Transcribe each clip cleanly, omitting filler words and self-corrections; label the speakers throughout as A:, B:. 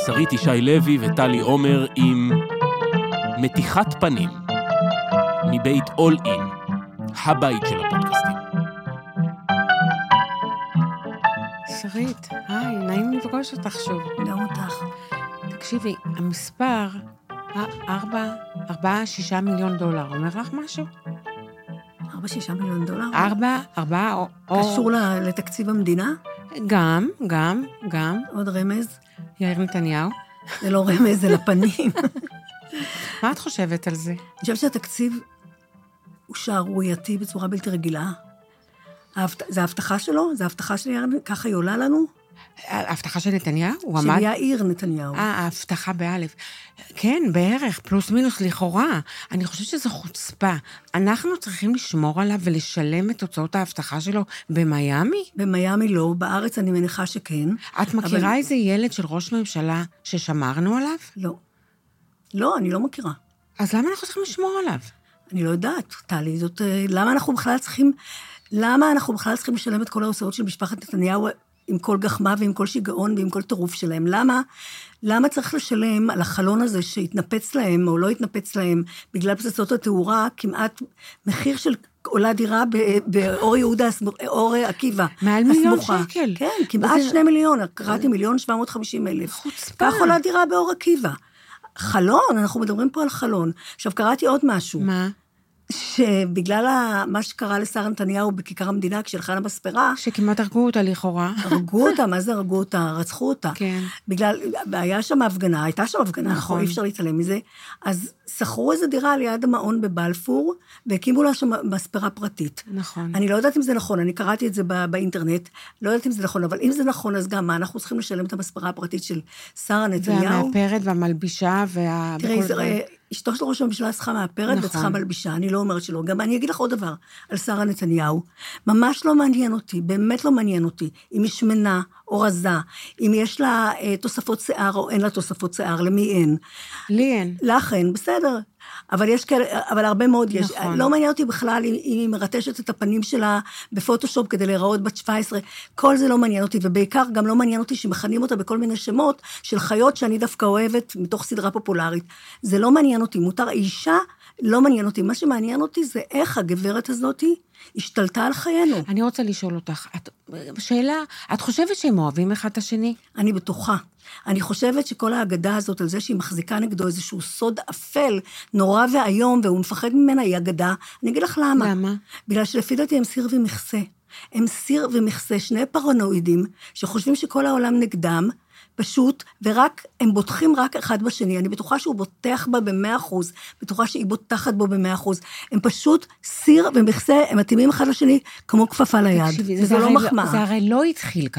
A: שרית ישי לוי וטלי עומר עם מתיחת פנים, מבית אול אין, הבית של הפודקאסטים.
B: שרית, היי, נעים לפגוש אותך שוב.
C: גם אותך.
B: תקשיבי, המספר, 4-6 מיליון דולר, אומר לך משהו?
C: 4-6 מיליון דולר?
B: 4 או...
C: קשור לתקציב המדינה?
B: גם.
C: עוד רמז?
B: יאיר נתניהו.
C: זה לא רמז, זה לפנים.
B: מה את חושבת על זה?
C: אני חושבת שהתקציב הוא שערורייתי בצורה בלתי רגילה. זה ההבטחה שלו? זה ההבטחה של יאיר, ככה היא עולה לנו?
B: ההבטחה של נתניהו? הוא
C: של
B: עמד?
C: יאיר נתניהו.
B: ההבטחה באלף. כן, בערך, פלוס מינוס לכאורה. אני חושבת שזו חוצפה. אנחנו צריכים לשמור עליו ולשלם את תוצאות ההבטחה שלו במיימי?
C: במיימי לא, בארץ אני מניחה שכן.
B: את מכירה איזה ילד של ראש ממשלה ששמרנו עליו?
C: לא. לא, אני לא מכירה.
B: אז למה אנחנו צריכים לשמור עליו?
C: אני לא יודעת, טלי, זאת... למה אנחנו בכלל צריכים לשלם את כל ההוצאות של משפחת נתניהו עם כל גחמה ועם כל שיגעון ועם כל טירוף שלהם? למה צריך לשלם על החלון הזה שהתנפץ להם או לא התנפץ להם בגלל פצצות התאורה, כמעט מחיר של עולה דירה באור יהודה, אור עקיבא.
B: מעל מיליון שקל.
C: כן, כמעט 2 מיליון, קראתי 1,750,000.
B: חוצפה.
C: כך עולה דירה באור עקיבא. חלון, אנחנו מדברים פה על חלון. עכשיו, קראתי עוד משהו.
B: מה?
C: שבגלל מה שקרה לשר נתניהו בכיכר המדינה, כשהלכה למספרה...
B: שכמעט הרגו אותה לכאורה.
C: הרגו אותה, מה זה הרגו אותה? רצחו אותה.
B: כן.
C: בגלל, היה שם הפגנה, הייתה שם הפגנה, נכון. אי אפשר להתעלם מזה. אז שכרו איזו דירה ליד המעון בבלפור, והקימו לה שם מספרה פרטית.
B: נכון.
C: אני לא יודעת אם זה נכון, אני קראתי את זה באינטרנט, לא יודעת אם זה נכון, אבל אם זה נכון, אז גם מה, אנחנו צריכים לשלם את המספרה הפרטית של שר נתניהו.
B: והמאפרת והמלבישה
C: תראי, אשתו של ראש הממשלה צריכה מאפרת וצריכה מלבישה, אני לא אומרת שלא. גם אני אגיד לך עוד דבר על שרה נתניהו, ממש לא מעניין אותי, באמת לא מעניין אותי, אם היא שמנה או רזה, אם יש לה תוספות שיער או אין לה תוספות שיער, למי אין.
B: לי אין.
C: לך אין, בסדר. אבל יש כאלה, אבל הרבה מאוד יש.
B: נכון.
C: לא מעניין אותי בכלל אם היא מרטשת את הפנים שלה בפוטושופ כדי להיראות בת 17, כל זה לא מעניין אותי, ובעיקר גם לא מעניין אותי שמכנים אותה בכל מיני שמות של חיות שאני דווקא אוהבת מתוך סדרה פופולרית. זה לא מעניין אותי, מותר אישה, לא מעניין אותי. מה שמעניין אותי זה איך הגברת הזאת השתלטה על חיינו.
B: אני רוצה לשאול אותך, שאלה, את חושבת שהם אוהבים אחד את השני?
C: אני בטוחה. אני חושבת שכל ההגדה הזאת על זה שהיא מחזיקה נגדו איזשהו סוד אפל, נורא והיום, והוא מפחד ממנה, היא הגדה. אני אגיד לך למה.
B: למה?
C: בגלל שלפי דעתי הם סיר ומכסה. הם סיר ומכסה, שני פרנואידים, שחושבים שכל העולם נגדם, פשוט, ורק, הם בוטחים רק אחד בשני. אני בטוחה שהוא בוטח בה ב100%, בטוחה שהיא בוטחת בו ב100%. הם פשוט סיר ומכסה, הם מתאימים אחד לשני כמו כפפה ליד.
B: תקשיבי,
C: וזה לא מחמאה.
B: זה הרי לא התחיל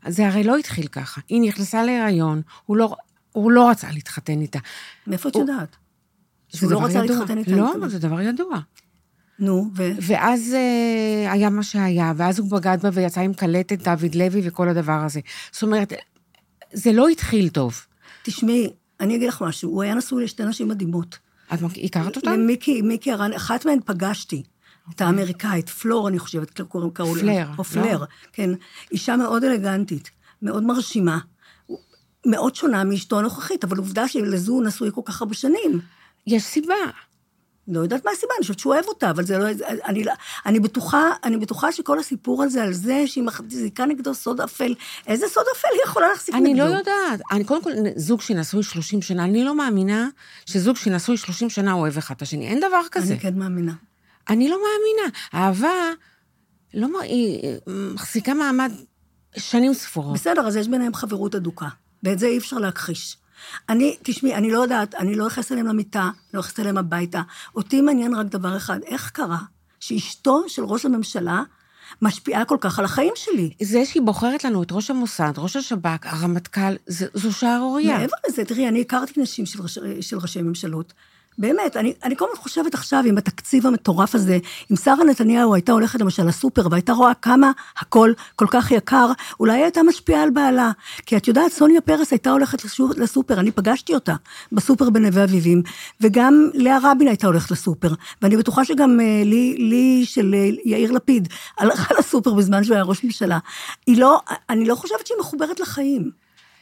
B: ככה. היא נכנסה להיריון, הוא לא רצה להתחתן איתה.
C: מאיפה את יודעת? שהוא לא רצה להתחתן איתה?
B: לא, זה דבר ידוע.
C: נו,
B: ואז היה מה שהיה, ואז הוא בגד בה ויצא עם קלטת דוד לוי וכל הדבר הזה. זאת אומרת, זה לא התחיל טוב.
C: תשמעי, אני אגיד לך משהו, הוא היה נשוי לשתי נשים מדהימות.
B: את הכרת אותן?
C: למיקי הרן, אחת מהן פגשתי, את האמריקאית, פלור, אני חושבת, קראו לה.
B: פלר.
C: או פלר, כן. אישה מאוד אלגנטית, מאוד מרשימה, מאוד שונה מאשתו הנוכחית, אבל עובדה שלזו הוא נשוי כל כך הרבה שנים.
B: יש סיבה.
C: לא יודעת מה הסיבה, אני חושבת שהוא אוהב אותה, אבל זה לא, אני בטוחה שכל הסיפור הזה, על זה שהיא מחזיקה נגדו סוד אפל, איזה סוד אפל היא יכולה להחזיק נגדו?
B: אני לא יודעת. קודם כל, זוג שנשוי 30 שנה, אני לא מאמינה שזוג שנשוי 30 שנה אוהב אחד את השני. אין דבר כזה.
C: אני כן מאמינה.
B: אני לא מאמינה. אהבה, היא מחזיקה מעמד שנים ספורות.
C: בסדר, אז יש ביניהם חברות אדוקה, ואת זה אי אפשר להכחיש. תשמעי, אני לא יודעת, אני לא אכנס אליהם למיטה, לא אכנס אליהם הביתה. אותי מעניין רק דבר אחד, איך קרה שאשתו של ראש הממשלה משפיעה כל כך על החיים שלי?
B: זה שהיא בוחרת לנו את ראש המוסד, ראש השב"כ, הרמטכ"ל, זו שערוריה.
C: מעבר לזה, תראי, אני הכרתי נשים של ראשי ממשלות, באמת, אני כל הזמן חושבת עכשיו עם התקציב המטורף הזה, אם שרה נתניהו הייתה הולכת למשל לסופר, והייתה רואה כמה הכל כל כך יקר, אולי הייתה משפיעה על בעלה. כי את יודעת, סוניה פרס הייתה הולכת לסופר, אני פגשתי אותה בסופר בנווה אביבים, וגם לאה רבין הייתה הולכת לסופר, ואני בטוחה שגם לי של יאיר לפיד, הלכה לסופר בזמן שהוא היה ראש ממשלה. אני לא חושבת שהיא מחוברת לחיים.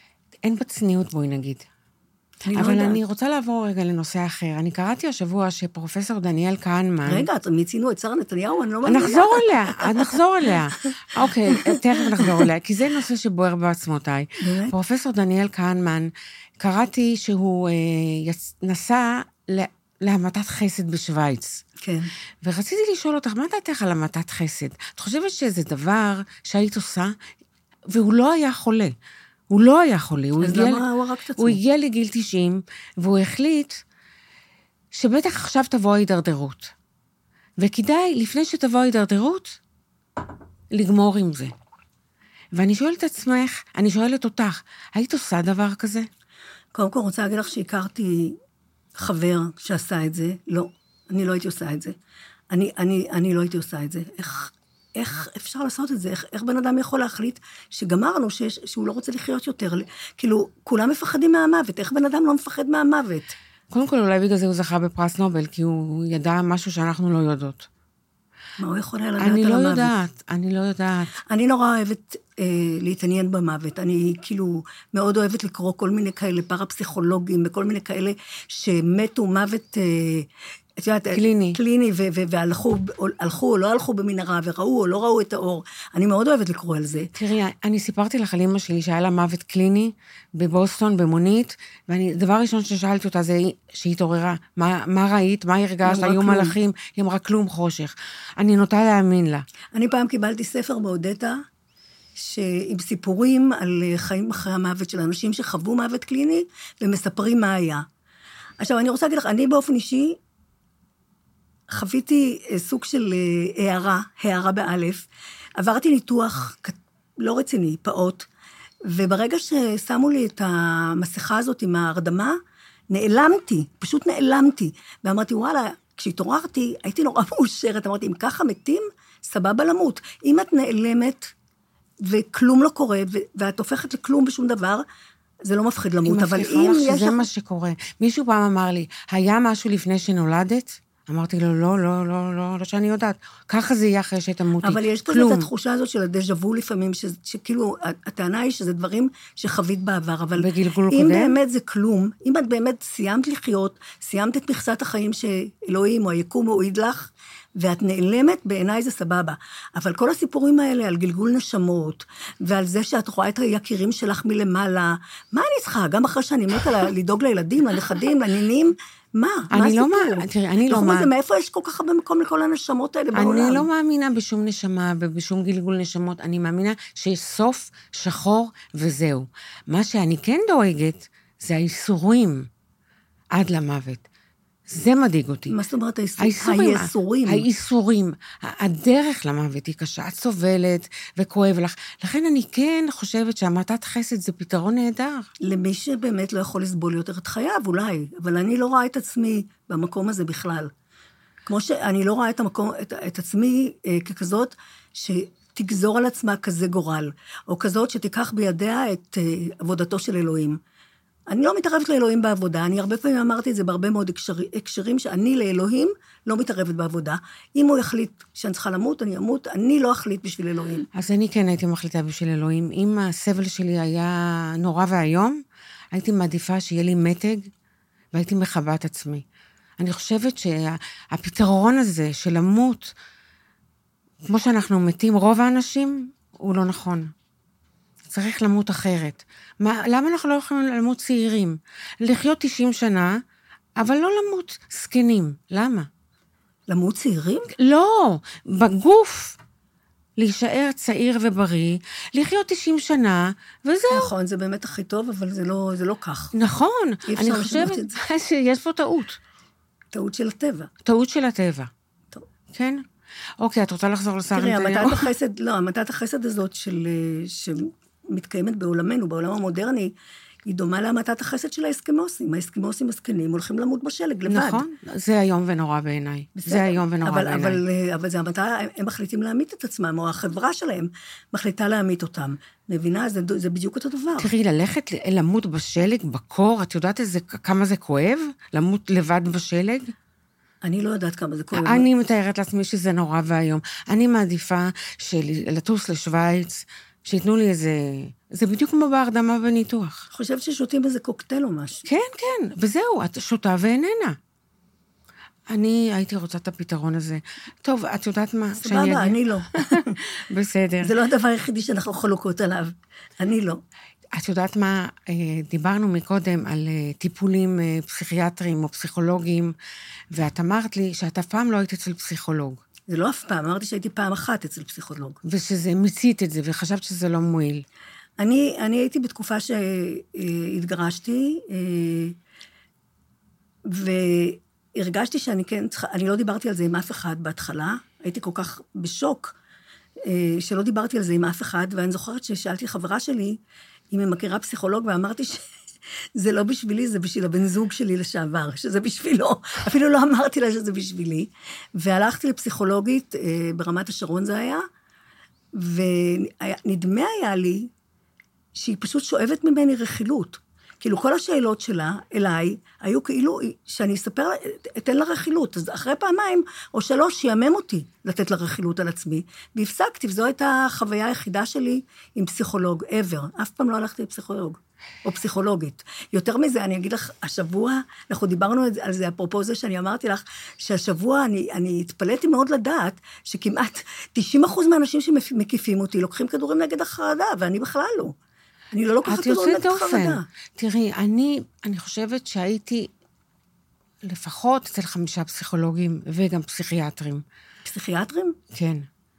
B: אין בצניעות, בואי נגיד. אבל אני רוצה לעבור רגע לנושא אחר. אני קראתי השבוע שפרופסור דניאל כהנמן...
C: רגע, מיצינו את שרה נתניהו, אני לא מאמינה.
B: נחזור אליה. אוקיי, תכף נחזור אליה, כי זה נושא שבוער בעצמותיי. פרופסור דניאל כהנמן, קראתי שהוא נסע להמתת חסד בשוויץ.
C: כן.
B: ורציתי לשאול אותך, מה דעתך על המתת חסד? את חושבת שזה דבר שהיית עושה, והוא לא היה חולה. הוא לא היה חולה.
C: אז למה הוא הרג את עצמו?
B: הוא הגיע לגיל 90, והוא החליט שבטח עכשיו תבוא ההידרדרות. וכדאי, לפני שתבוא ההידרדרות, לגמור עם זה. ואני שואלת עצמך, אני שואלת אותך, היית עושה דבר כזה?
C: קודם כל רוצה להגיד לך שהכרתי חבר שעשה את זה. לא, אני לא הייתי עושה את זה. אני לא הייתי עושה את זה. איך אפשר לעשות את זה? איך בן אדם יכול להחליט שגמרנו, שהוא לא רוצה לחיות יותר? כאילו, כולם מפחדים מהמוות. איך בן אדם לא מפחד מהמוות?
B: קודם כל, אולי בגלל זה הוא זכה בפרס נובל, כי הוא ידע משהו שאנחנו לא יודעות.
C: מה הוא יכול היה לדעת על המוות?
B: אני לא יודעת.
C: אני נורא אוהבת להתעניין במוות. אני כאילו מאוד אוהבת לקרוא כל מיני כאלה פרפסיכולוגים, וכל מיני כאלה שמתו מוות... את יודעת, קליני, והלכו או לא הלכו במנהרה, וראו או לא ראו את האור. אני מאוד אוהבת לקרוא על זה.
B: תראי, אני סיפרתי לך על אמא שלי שהיה לה מוות קליני בבוסטון, במונית, דבר ראשון ששאלתי אותה זה שהיא התעוררה. מה ראית? מה הרגשת? היו מלאכים? היא אמרה כלום חושך. אני נוטה להאמין לה.
C: אני פעם קיבלתי ספר באודטה, עם סיפורים על חיים אחרי המוות של אנשים שחוו מוות קליני, ומספרים מה היה. עכשיו, אני רוצה להגיד לך, אני באופן אישי, חוויתי סוג של הערה באלף, עברתי ניתוח לא רציני, פעוט, וברגע ששמו לי את המסכה הזאת עם ההרדמה, נעלמתי, פשוט נעלמתי, ואמרתי, וואלה, כשהתעוררתי, הייתי נורא מאושרת, אמרתי, אם ככה מתים, סבבה למות. אם את נעלמת, וכלום לא קורה, ואת הופכת לכלום בשום דבר, זה לא מפחיד למות, אבל אם יש...
B: שזה מה שקורה. מישהו פעם אמר לי, היה משהו לפני שנולדת? אמרתי לו, לא שאני יודעת. ככה זה יהיה אחרי שתמותי.
C: אבל יש כזה את התחושה הזאת של הדז'ה-וו לפעמים, שכאילו, הטענה היא שזה דברים שחווית בעבר, אבל אם באמת זה כלום, אם את באמת סיימת לחיות, סיימת את מכסת החיים שאלוהים או היקום הועיד לך, ואת נעלמת, בעיניי זה סבבה. אבל כל הסיפורים האלה על גלגול נשמות, ועל זה שאת רואה את היקירים שלך מלמעלה, מה אני צריכה? גם אחרי שאני מתה לדאוג לילדים, לנכדים, לנינים, מה הסיפור?
B: תראי, אני לא מאמינה.
C: מאיפה יש כל כך הרבה מקום לכל הנשמות האלה בעולם?
B: אני לא מאמינה בשום נשמה ובשום גלגול נשמות. אני מאמינה שיש סוף שחור וזהו. מה שאני כן דואגת, זה האיסורים עד למוות. זה מדאיג אותי.
C: מה זאת אומרת האיסורים?
B: האיסורים. הדרך למוות היא קשה, את סובלת וכואב לך. לכן אני כן חושבת שהמתת חסד זה פתרון נהדר.
C: למי שבאמת לא יכול לסבול יותר את חייו, אולי. אבל אני לא רואה את עצמי במקום הזה בכלל. כמו שאני לא רואה את עצמי ככזאת שתגזור על עצמה כזה גורל, או כזאת שתיקח בידיה את עבודתו של אלוהים. אני לא מתערבת לאלוהים בעבודה, אני הרבה פעמים אמרתי את זה בהרבה מאוד הקשרים, שאני לאלוהים לא מתערבת בעבודה. אם הוא יחליט שאני צריכה למות, אני אמות, אני לא אחליט בשביל אלוהים.
B: אז אני כן הייתי מחליטה בשביל אלוהים. אם הסבל שלי היה נורא והיום, הייתי מעדיפה שיהיה לי מתג, והייתי מחבאת את עצמי. אני חושבת שהפתרון הזה של למות, כמו שאנחנו מתים, רוב האנשים, הוא לא נכון. צריך למות אחרת. למה אנחנו לא יכולים למות צעירים? לחיות 90 שנה, אבל לא למות זקנים. למה?
C: למות צעירים?
B: לא, בגוף. להישאר צעיר ובריא, לחיות 90 שנה, וזהו.
C: נכון, זה באמת הכי טוב, אבל זה לא כך.
B: נכון, אני חושבת שיש פה טעות.
C: טעות של הטבע.
B: טעות של הטבע.
C: טוב.
B: כן? אוקיי, את רוצה לחזור לשר נתניהו?
C: תראי, המתת החסד הזאת שמתקיימת בעולמנו, בעולם המודרני, היא דומה להמתת החסד של האסקימוסים. האסקימוסים הזקנים הולכים למות בשלג לבד.
B: נכון, זה היום ונורא בעיניי. זה היום ונורא בעיניי.
C: אבל זה המתה, הם מחליטים להמית את עצמם, או החברה שלהם מחליטה להמית אותם. מבינה? זה בדיוק אותו דבר.
B: תראי, ללכת למות בשלג, בקור, את יודעת כמה זה כואב? למות לבד בשלג?
C: אני לא יודעת כמה זה כואב.
B: אני מתארת לעצמי שזה נורא והיום. אני מעדיפה לטוס לשוויץ, שיתנו לי איזה... זה בדיוק כמו בהרדמה בניתוח.
C: חושבת ששותים איזה קוקטייל או משהו.
B: כן, כן, וזהו, את שותה ואיננה. אני הייתי רוצה את הפתרון הזה. טוב, את יודעת מה?
C: סבבה, אני לא.
B: בסדר.
C: זה לא הדבר היחידי שאנחנו חלוקות עליו. אני לא.
B: את יודעת מה? דיברנו מקודם על טיפולים פסיכיאטריים או פסיכולוגיים, ואת אמרת לי שאת אף פעם לא היית אצל פסיכולוג.
C: זה לא אף פעם, אמרתי שהייתי פעם אחת אצל פסיכולוג.
B: ושזה מיצית את זה, וחשבת שזה לא מועיל.
C: אני הייתי בתקופה שהתגרשתי, והרגשתי שאני כן צריכה, אני לא דיברתי על זה עם אף אחד בהתחלה, הייתי כל כך בשוק, שלא דיברתי על זה עם אף אחד, ואני זוכרת ששאלתי חברה שלי, אם היא מכירה פסיכולוג, ואמרתי שזה לא בשבילי, זה בשביל הבן זוג שלי לשעבר, שזה בשבילו, אפילו לא אמרתי לה שזה בשבילי, והלכתי לפסיכולוגית, ברמת השרון זה היה, ונדמה היה לי, שהיא פשוט שואבת ממני רכילות. כאילו, כל השאלות שלה אליי, היו כאילו, שאני אתן לה רכילות. אז אחרי פעמיים או 3, שיאמם אותי לתת לה רכילות על עצמי, והפסקתי, וזו הייתה החוויה היחידה שלי עם פסיכולוג, ever. אף פעם לא הלכתי לפסיכולוג, או פסיכולוגית. יותר מזה, אני אגיד לך, השבוע, אנחנו דיברנו על זה, אפרופו זה שאני אמרתי לך, שהשבוע אני התפלאתי מאוד לדעת, שכמעט 90% מהאנשים שמקיפים אותי, לוקחים כדורים נגד החרדה, ואני בכלל לא. אני לא לוקחת כדורים נגד חרדה.
B: תראי, אני חושבת שהייתי לפחות אצל 5 פסיכולוגים וגם פסיכיאטרים.
C: פסיכיאטרים?
B: כן.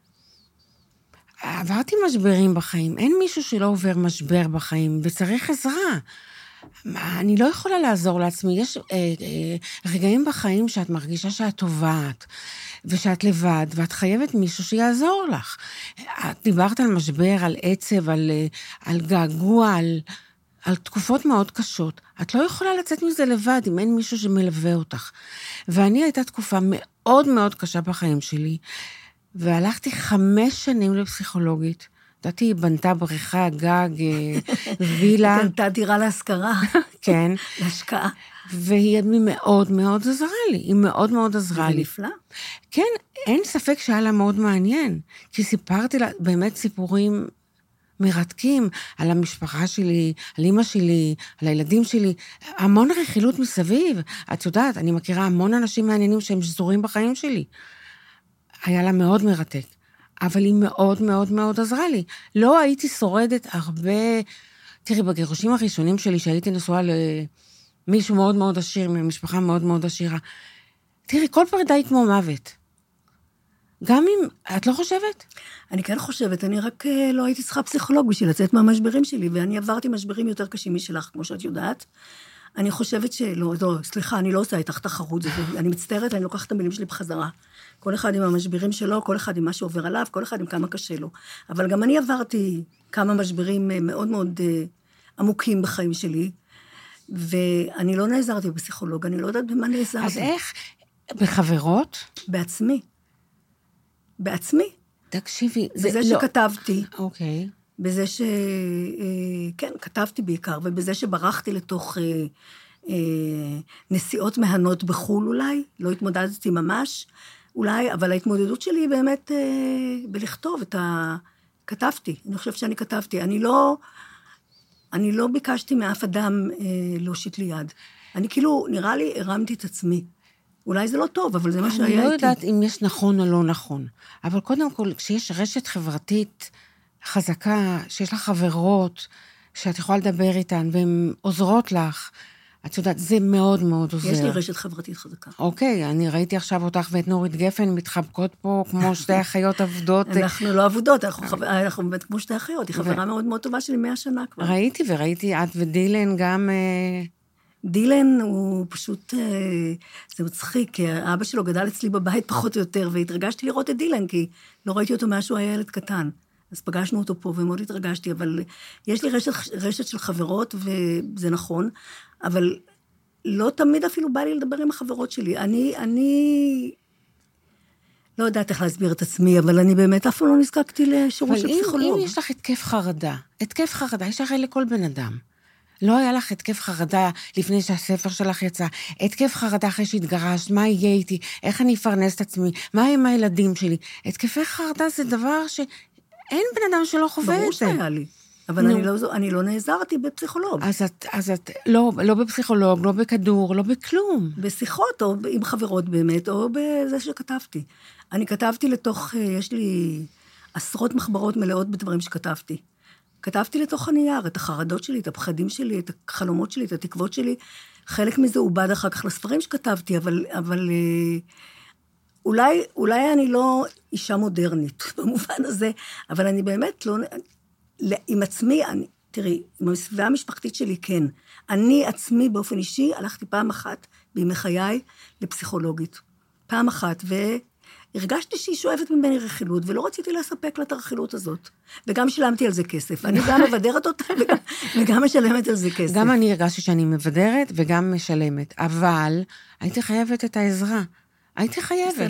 B: עברתי משברים בחיים. אין מישהו שלא עובר משבר בחיים, וצריך עזרה. אני לא יכולה לעזור לעצמי. יש רגעים בחיים שאת מרגישה שאת טובעת, ושאת לבד, ואת חייבת מישהו שיעזור לך. את דיברת על משבר, על עצב, על געגוע, על תקופות מאוד קשות. את לא יכולה לצאת מזה לבד, אם אין מישהו שמלווה אותך. ואני הייתה תקופה מאוד מאוד קשה בחיים שלי, והלכתי 5 שנים לפסיכולוגית. דעתי, היא בנתה בריכה, גג, וילה.
C: בנתה דירה להשכרה.
B: כן.
C: להשקעה.
B: והיא מאוד מאוד עזרה לי, היא מאוד מאוד עזרה לי.
C: זה נפלא.
B: כן, אין ספק שהיה לה מאוד מעניין, כי סיפרתי לה באמת סיפורים מרתקים על המשפחה שלי, על אמא שלי, על הילדים שלי, המון רכילות מסביב. את יודעת, אני מכירה המון אנשים מעניינים שהם שזורים בחיים שלי. היה לה מאוד מרתק, אבל היא מאוד מאוד מאוד עזרה לי. לא הייתי שורדת הרבה, תראי, בגירושים הראשונים שלי, שהייתי נשואה מישהו מאוד מאוד עשיר, ממשפחה מאוד מאוד עשירה. תראי, כל פרידה היא כמו מוות. גם אם, את לא חושבת?
C: אני כן חושבת, אני רק לא הייתי צריכה פסיכולוג בשביל לצאת מהמשברים שלי, ואני עברתי משברים יותר קשים משלך, כמו שאת יודעת. אני חושבת שלא, סליחה, אני לא עושה איתך תחרות, אני מצטערת, אני לוקחת את המילים שלי בחזרה. כל אחד עם המשברים שלו, כל אחד עם מה שעובר עליו, כל אחד עם כמה קשה לו. אבל גם אני עברתי כמה משברים מאוד מאוד עמוקים בחיים שלי, ואני לא נעזרתי בפסיכולוג, אני לא יודעת במה נעזרתי.
B: אז איך? בחברות?
C: בעצמי. בעצמי.
B: תקשיבי.
C: בזה שכתבתי.
B: אוקיי.
C: בזה כן, כתבתי בעיקר, ובזה שברחתי לתוך נסיעות מהנות בחול אולי, לא התמודדתי ממש, אולי, אבל ההתמודדות שלי היא באמת בלכתוב כתבתי, אני חושבת שאני כתבתי, אני לא ביקשתי מאף אדם להושיט לי יד. אני כאילו, נראה לי, הרמתי את עצמי. אולי זה לא טוב, אבל זה מה שהיה איתי.
B: אני לא יודעת אם יש נכון או לא נכון, אבל קודם כל, כשיש רשת חברתית חזקה, שיש לך חברות, שאת יכולה לדבר איתן, והן עוזרות לך, את יודעת, זה מאוד מאוד עוזר.
C: יש לי רשת חברתית חזקה.
B: אוקיי, אני ראיתי עכשיו אותך ואת נורית גפן מתחבקות פה כמו 2 אחיות עבודות.
C: אנחנו לא עבודות, אנחנו באמת כמו 2 אחיות, היא חברה מאוד מאוד טובה שלי 100 שנה כבר.
B: ראיתי, את ודילן גם...
C: דילן הוא פשוט, זה מצחיק, כי האבא שלו גדל אצלי בבית פחות או יותר, והתרגשתי לראות את דילן, כי לא ראיתי אותו מאז שהוא היה ילד קטן. אז פגשנו אותו פה, ומאוד התרגשתי, אבל יש לי רשת של חברות, וזה נכון, אבל לא תמיד אפילו בא לי לדבר עם החברות שלי. אני לא יודעת איך להסביר את עצמי, אבל אני באמת אף פעם לא נזקקתי לשירות של פסיכולוג.
B: אבל אם יש לך התקף חרדה, יש הרי לכל בן אדם. לא היה לך התקף חרדה לפני שהספר שלך יצא, התקף חרדה אחרי שהתגרשת, מה יהיה איתי, איך אני אפרנס את עצמי, מה עם הילדים שלי. התקפי חרדה זה דבר אין בן אדם שלא חווה את זה.
C: ברור שהיה לי. אבל אני לא נעזרתי בפסיכולוג.
B: אז את לא בפסיכולוג, לא בכדור, לא בכלום.
C: בשיחות, או עם חברות באמת, או בזה שכתבתי. אני כתבתי לתוך, יש לי עשרות מחברות מלאות בדברים שכתבתי. כתבתי לתוך הנייר, את החרדות שלי, את הפחדים שלי, את החלומות שלי, את התקוות שלי. חלק מזה עובד אחר כך לספרים שכתבתי, אבל אולי אני לא אישה מודרנית במובן הזה, אבל אני באמת לא, עם עצמי, תראי, עם הסביבה המשפחתית שלי, כן. אני עצמי באופן אישי הלכתי פעם אחת בימי חיי לפסיכולוגית. פעם אחת, והרגשתי שהיא שואבת ממני רכילות, ולא רציתי לספק לה את הרכילות הזאת. וגם שילמתי על זה כסף. אני גם מבדרת אותה, וגם משלמת על זה כסף.
B: גם אני הרגשתי שאני מבדרת וגם משלמת, אבל הייתי חייבת את העזרה. הייתי חייבת.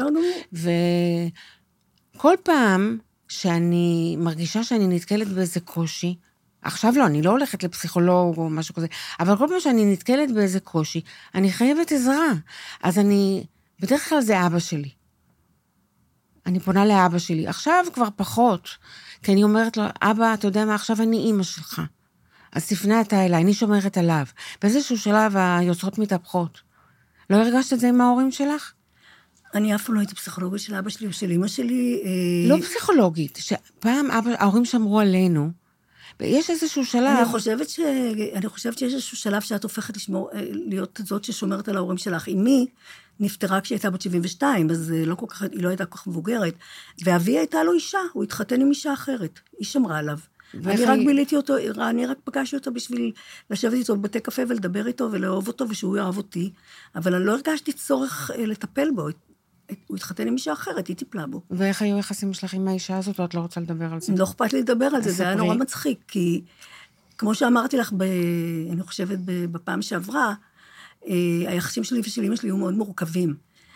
B: וכל פעם שאני מרגישה שאני נתקלת באיזה קושי, עכשיו לא, אני לא הולכת לפסיכולוג או משהו כזה, אבל כל פעם שאני נתקלת באיזה קושי, אני חייבת עזרה. אז בדרך כלל זה אבא שלי. אני פונה לאבא שלי. עכשיו כבר פחות, כי אני אומרת לו, אבא, אתה יודע מה, עכשיו אני אימא שלך. אז תפנה אתה אליי, אני שומרת עליו. באיזשהו שלב היוצרות מתהפכות. לא הרגשת את זה עם ההורים שלך?
C: אני אף פעם לא הייתי פסיכולוגית של אבא שלי או של אמא שלי.
B: לא פסיכולוגית, שפעם ההורים שמרו עלינו, ויש איזשהו שלב...
C: אני חושבת שיש איזשהו שלב שאת הופכת להיות זאת ששומרת על ההורים שלך. אמי נפטרה כשהיא הייתה בת 72, אז היא לא הייתה כל כך מבוגרת, ואבי הייתה לו אישה, הוא התחתן עם אישה אחרת, היא שמרה עליו. אני רק ביליתי אותו, אני רק פגשתי אותו בשביל לשבת איתו בבתי קפה ולדבר איתו ולאהוב אותו ושהוא יאהב אותי, אבל אני לא הרגשתי צורך לטפל בו. הוא התחתן עם אישה אחרת, היא טיפלה בו.
B: ואיך היו יחסים שלך עם האישה הזאת, או את לא רוצה לדבר על זה?
C: לא אכפת לי לדבר על זה, זה היה נורא מצחיק, כי כמו שאמרתי לך, אני חושבת בפעם שעברה, היחסים שלי ושל אמא שלי היו מאוד מורכבים.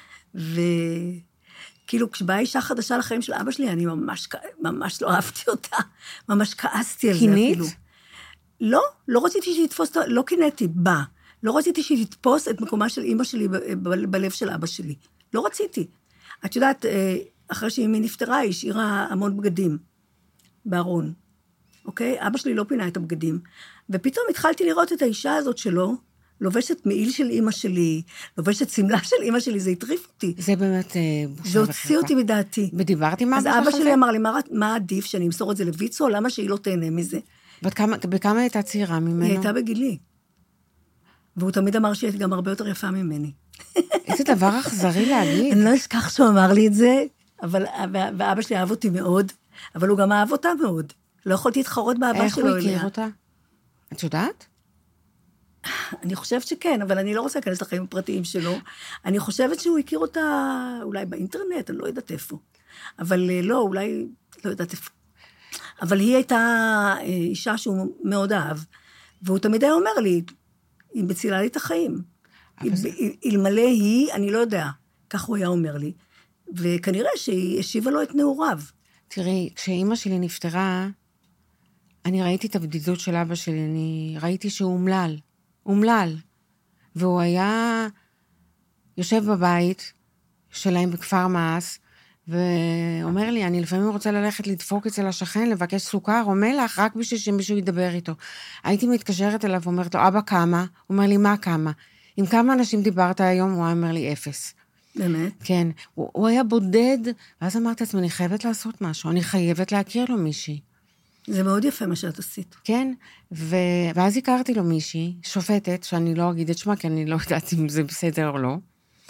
C: וכאילו, כשבאה אישה חדשה לחיים של אבא שלי, אני ממש לא אהבתי אותה, ממש כעסתי על זה אפילו. לא רציתי שיתפוס, לא קינאתי, לא רציתי שתתפוס את מקומה של אמא שלי בלב של אבא שלי. לא רציתי. את יודעת, אחרי שאמי נפטרה, היא השאירה המון בגדים בארון. אוקיי? אבא שלי לא פינה את הבגדים. ופתאום התחלתי לראות את האישה הזאת שלו, לובשת מעיל של אמא שלי, לובשת סמלה של אמא שלי, זה הטריף אותי.
B: זה באמת בושה וחרפה.
C: זה הוציא אותי מדעתי.
B: ודיברתי מה?
C: אז אבא שלי אמר לי, מה עדיף, שאני אמסור את זה לויצו, למה שהיא לא תהנה מזה?
B: בכמה הייתה צעירה ממנו?
C: היא הייתה בגילי. והוא תמיד אמר שהיא גם הרבה יותר יפה ממני.
B: איזה דבר אכזרי להגיד.
C: אני לא אשכח שהוא אמר לי את זה, ואבא שלי אהב אותי מאוד, אבל הוא גם אהב אותה מאוד. לא יכולתי להתחרות באבא שלו.
B: איך הוא הכיר אותה? את יודעת?
C: אני חושבת שכן, אבל אני לא רוצה להיכנס לחיים הפרטיים שלו. אני חושבת שהוא הכיר אותה אולי באינטרנט, אני לא יודעת איפה. אבל לא, אולי לא יודעת איפה. אבל היא הייתה אישה שהוא מאוד אהב, והוא תמיד היה אומר לי, היא מצילה לי את החיים. אלמלא היא, אני לא יודע, כך הוא היה אומר לי, וכנראה שהיא השיבה לו את נעוריו.
B: תראי, כשאמא שלי נפטרה, אני ראיתי את הבדידות של אבא שלי, אני ראיתי שהוא אומלל, והוא היה יושב בבית שלהם בכפר מעש, ואומר לי, אני לפעמים רוצה ללכת לדפוק אצל השכן, לבקש סוכר או מלח, רק בשביל שמישהו ידבר איתו. הייתי מתקשרת אליו ואומרת לו, אבא כמה? הוא אומר לי, מה כמה? עם כמה אנשים דיברת היום? הוא אומר לי, 0.
C: באמת?
B: כן, הוא היה בודד, ואז אמרתי לעצמי, אני חייבת לעשות משהו, אני חייבת להכיר לו מישהי.
C: זה מאוד יפה מה שאת עשית.
B: כן, ואז הכרתי לו מישהי, שופטת, שאני לא אגיד את שמה, כי אני לא יודעת אם זה בסדר או לא,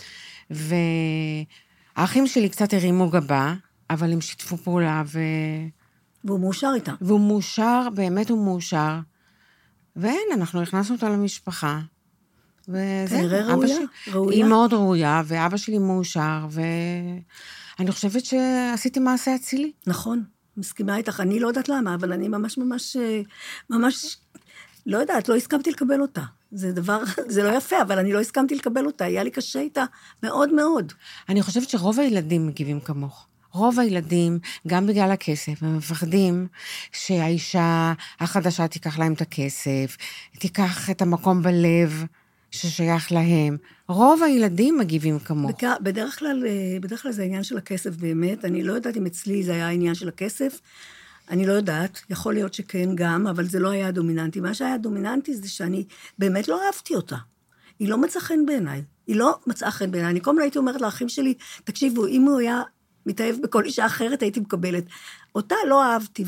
B: האחים שלי קצת הרימו גבה, אבל הם שיתפו פעולה,
C: והוא מאושר איתה.
B: והוא מאושר, באמת הוא מאושר, ואין, אנחנו הכנסנו אותה למשפחה,
C: כנראה ראויה.
B: היא מאוד ראויה, ואבא שלי מאושר, ואני חושבת שעשיתי מעשה אצילי.
C: נכון, מסכימה איתך, אני לא יודעת למה, אבל אני ממש, לא יודעת, לא הסכמתי לקבל אותה. זה לא יפה, אבל אני לא הסכמתי לקבל אותה, היה לי קשה איתה מאוד מאוד.
B: אני חושבת שרוב הילדים מגיבים כמוך. רוב הילדים, גם בגלל הכסף, הם מפחדים שהאישה החדשה תיקח להם את הכסף, תיקח את המקום בלב ששייך להם. רוב הילדים מגיבים כמוך.
C: בדרך כלל זה העניין של הכסף באמת, אני לא יודעת אם אצלי זה היה העניין של הכסף, אני לא יודעת, יכול להיות שכן גם, אבל זה לא היה דומיננטי. מה שהיה דומיננטי זה שאני באמת לא אהבתי אותה. היא לא מצאה חן בעיניי. היא לא מצאה חן בעיניי. אני כל מיני הייתי אומרת לאחים שלי, תקשיבו, אם הוא היה מתאהב בכל אישה אחרת, הייתי מקבלת. אותה לא אהבתי,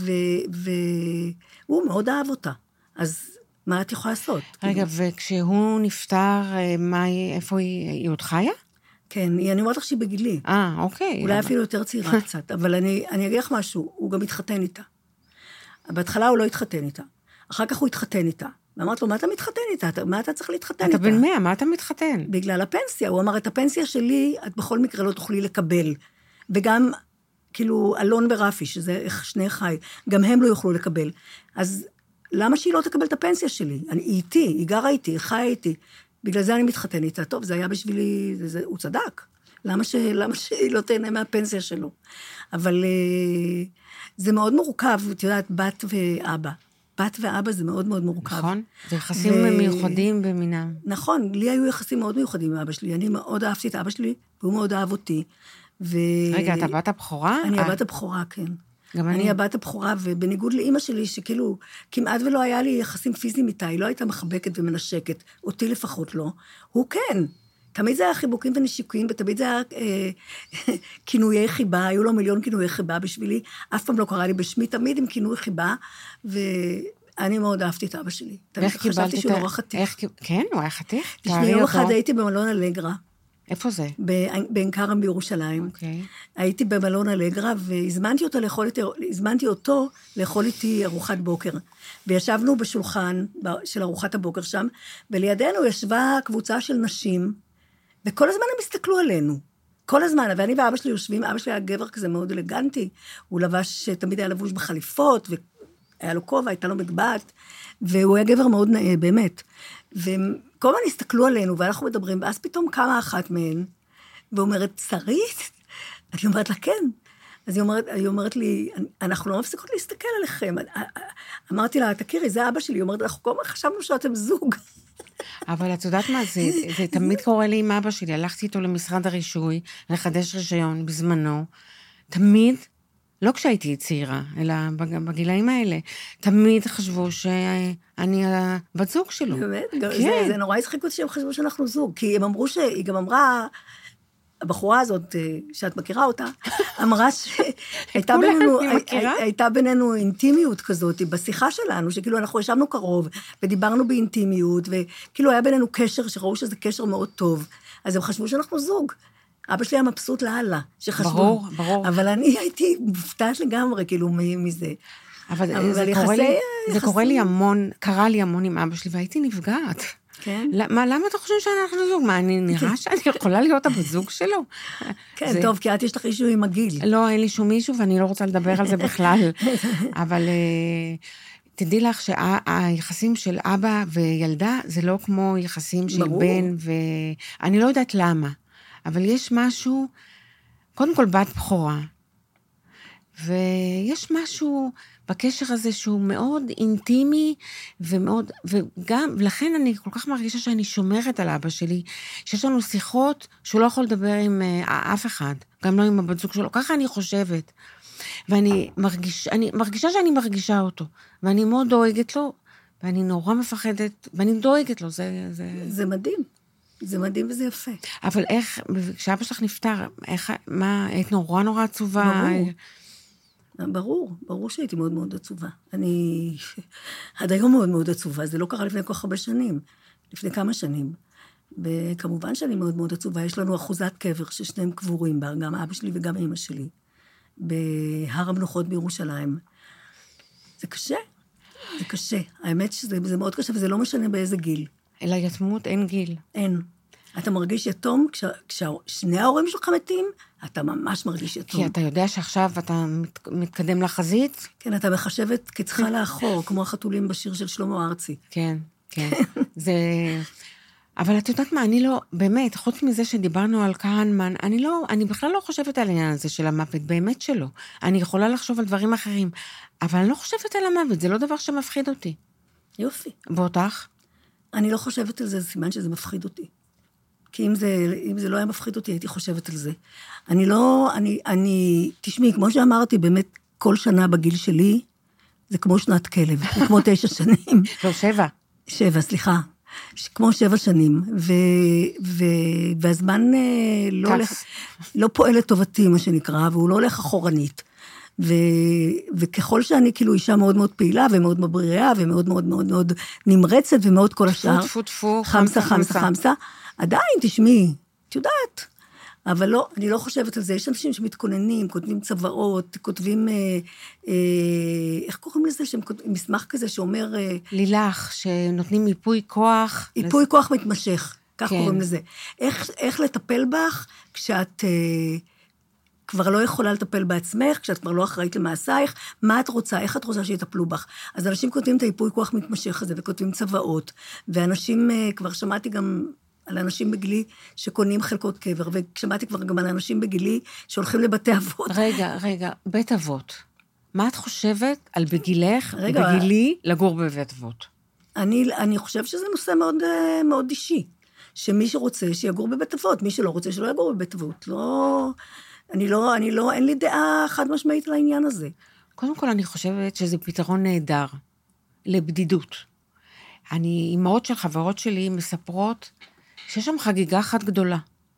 C: והוא מאוד אהב אותה. אז מה את יכולה לעשות?
B: רגע, וכשהוא נפטר, איפה היא עוד חיה?
C: כן, אני אומרת לך שהיא בגילי.
B: אוקיי.
C: אולי אפילו יותר צעירה קצת, אבל אני אגיד לך משהו, הוא גם התחתן איתה. בהתחלה הוא לא התחתן איתה. אחר כך הוא התחתן איתה. ואמרת לו, מה אתה מתחתן איתה? מה אתה צריך להתחתן איתה?
B: אתה בן 100, מה אתה מתחתן?
C: בגלל הפנסיה. הוא אמר, את הפנסיה שלי, את בכל מקרה לא תוכלי לקבל. וגם, כאילו, אלון ורפי, שזה שני חי, גם הם לא יוכלו לקבל. אז למה שהיא לא תקבל את הפנסיה שלי? היא איתי, היא גרה איתי, היא חיה איתי. בגלל זה אני מתחתן איתה. טוב, זה היה בשבילי, הוא צדק. למה שהיא לא תהנה מהפנסיה שלו? אבל זה מאוד מורכב, את יודעת, בת ואבא. בת ואבא זה מאוד מאוד מורכב.
B: נכון, זה יחסים מיוחדים במינם.
C: נכון, לי היו יחסים מאוד מיוחדים עם אבא שלי. אני מאוד אהבתי את אבא שלי, והוא מאוד אהב אותי.
B: רגע, אתה בת הבכורה?
C: אני הבת הבכורה, כן.
B: גם
C: אני הבת הבכורה, ובניגוד לאמא שלי, שכאילו, כמעט ולא היה לי יחסים פיזיים איתה, היא לא הייתה מחבקת ומנשקת, אותי לפחות לא. הוא כן. תמיד זה היה חיבוקים ונשיקויים, ותמיד זה היה כינויי חיבה, היו לו מיליון כינויי חיבה בשבילי, אף פעם לא קרא לי בשמי, תמיד עם כינוי חיבה, ואני מאוד אהבתי את אבא שלי. תמיד חשבתי שהוא נורא חתיך.
B: כן, הוא היה חתיך?
C: תשמעי, יום אחד הייתי במלון אלגרה.
B: איפה זה?
C: בעין כרם בירושלים.
B: אוקיי.
C: הייתי במלון אלגרה, והזמנתי אותו לאכול איתי ארוחת בוקר. וישבנו בשולחן של ארוחת הבוקר שם, ולידינו ישבה קבוצה של נשים, וכל הזמן הם הסתכלו עלינו. כל הזמן, ואני ואבא שלי יושבים, אבא שלי היה גבר כזה מאוד אלגנטי, הוא לבש, תמיד היה לבוש בחליפות, והיה לו כובע, הייתה לו מגבעת, והוא היה גבר מאוד נאה, באמת. וכל הזמן הסתכלו עלינו, ואנחנו מדברים, ואז פתאום קמה אחת מהן, ואומרת, שרית? אני אומרת לה, כן. אז היא אומרת לי, אנחנו לא מפסיקות להסתכל עליכם. אמרתי לה, תכירי, זה אבא שלי. היא אומרת, אנחנו כל הזמן חשבנו שאתם זוג.
B: אבל את יודעת מה, זה תמיד קורה לי עם אבא שלי. הלכתי איתו למשרד הרישוי, לחדש רישיון בזמנו. תמיד, לא כשהייתי צעירה, אלא בגילאים האלה, תמיד חשבו שאני הבת זוג שלו.
C: באמת? כן. זה נורא הצחיק אותי שהם חשבו שאנחנו זוג, כי הם אמרו היא גם אמרה, הבחורה הזאת, שאת מכירה אותה, אמרה שהייתה בינינו אינטימיות כזאת, בשיחה שלנו, שכאילו אנחנו ישבנו קרוב, ודיברנו באינטימיות, וכאילו היה בינינו קשר, שראו שזה קשר מאוד טוב, אז הם חשבו שאנחנו זוג. אבא שלי היה מבסוט להלאה, שחשבו. ברור. אבל אני הייתי מופתעת לגמרי, כאילו, מזה.
B: אבל זה קורה לי המון, קרה לי המון עם אבא שלי, והייתי נפגעת.
C: כן?
B: למה אתה חושב שאנחנו זוג? מה, אני נראה שאני יכולה להיות הבת זוג שלו?
C: כן, טוב, כי את יש לך אישו עם הגיל.
B: לא, אין לי שום אישו, ואני לא רוצה לדבר על זה בכלל. אבל תדעי לך שהיחסים של אבא וילדה, זה לא כמו יחסים של בן, ואני לא יודעת למה. אבל יש משהו, קודם כל בת בכורה, ויש משהו בקשר הזה שהוא מאוד אינטימי, וגם, ולכן אני כל כך מרגישה שאני שומרת על אבא שלי, שיש לנו שיחות שהוא לא יכול לדבר עם אף אחד, גם לא עם הבת זוג שלו, ככה אני חושבת. ואני מרגישה שאני מרגישה אותו, ואני מאוד דואגת לו, ואני נורא מפחדת, ואני דואגת לו,
C: זה מדהים. זה מדהים וזה יפה.
B: אבל איך, כשאבא שלך נפטר, היית נורא עצובה?
C: ברור שהייתי מאוד מאוד עצובה. אני עד היום מאוד מאוד עצובה, זה לא קרה לפני כל כך הרבה שנים, לפני כמה שנים. וכמובן שאני מאוד מאוד עצובה, יש לנו אחוזת קבר ששניהם קבורים בה, גם אבא שלי וגם אמא שלי, בהר המנוחות בירושלים. זה קשה, זה קשה. האמת שזה מאוד קשה, וזה לא משנה באיזה גיל.
B: אלא יתמות אין גיל.
C: אין. אתה מרגיש יתום, כששני ההורים שלך מתים, אתה ממש מרגיש יתום.
B: כי אתה יודע שעכשיו אתה מתקדם לחזית?
C: כן, אתה מחשב את קצך לאחור, כמו החתולים בשיר של שלמה ארצי.
B: כן. זה... אבל את יודעת מה, אני לא, באמת, חוץ מזה שדיברנו על כהנמן, אני בכלל לא חושבת על העניין הזה של המוות, באמת שלא. אני יכולה לחשוב על דברים אחרים, אבל אני לא חושבת על המוות, זה לא דבר שמפחיד אותי.
C: יופי.
B: ואותך?
C: אני לא חושבת על זה, זה סימן שזה מפחיד אותי. כי אם זה לא היה מפחיד אותי, הייתי חושבת על זה. תשמעי, כמו שאמרתי, באמת, כל שנה בגיל שלי, זה כמו שנת כלב, זה כמו 9 שנים.
B: לא, 7.
C: 7, סליחה. כמו 7 שנים, והזמן לא פועל לטובתי, מה שנקרא, והוא לא הולך אחורנית. וככל שאני כאילו אישה מאוד מאוד פעילה, ומאוד מבריאה, ומאוד מאוד מאוד מאוד נמרצת, ומאוד כל השאר.
B: טפו,
C: חמסה. עדיין, תשמעי, את יודעת. אבל לא, אני לא חושבת על זה. יש אנשים שמתכוננים, כותבים צבאות, כותבים, איך קוראים לזה? מסמך כזה שאומר...
B: לילך, שנותנים ייפוי כוח.
C: ייפוי כוח מתמשך, כך קוראים לזה. איך לטפל בך כשאת כבר לא יכולה לטפל בעצמך, כשאת כבר לא אחראית למעשייך, מה את רוצה, איך את רוצה שיטפלו בך. אז אנשים כותבים את הייפוי כוח מתמשך הזה, וכותבים צבאות, ואנשים, כבר שמעתי גם... על אנשים בגילי שקונים חלקות קבר, ושמעתי כבר גם על אנשים בגילי שהולכים לבתי אבות.
B: רגע, בית אבות. מה את חושבת על בגילך, בגילי, לגור בבית אבות?
C: אני חושבת שזה נושא מאוד, מאוד אישי, שמי שרוצה שיגור בבית אבות, מי שלא רוצה שלא יגור בבית אבות. אין לי דעה חד משמעית על העניין הזה.
B: קודם כל אני חושבת שזה פתרון נהדר, לבדידות. אמהות של חברות שלי מספרות, שיש שם חגיגה אחת גדולה.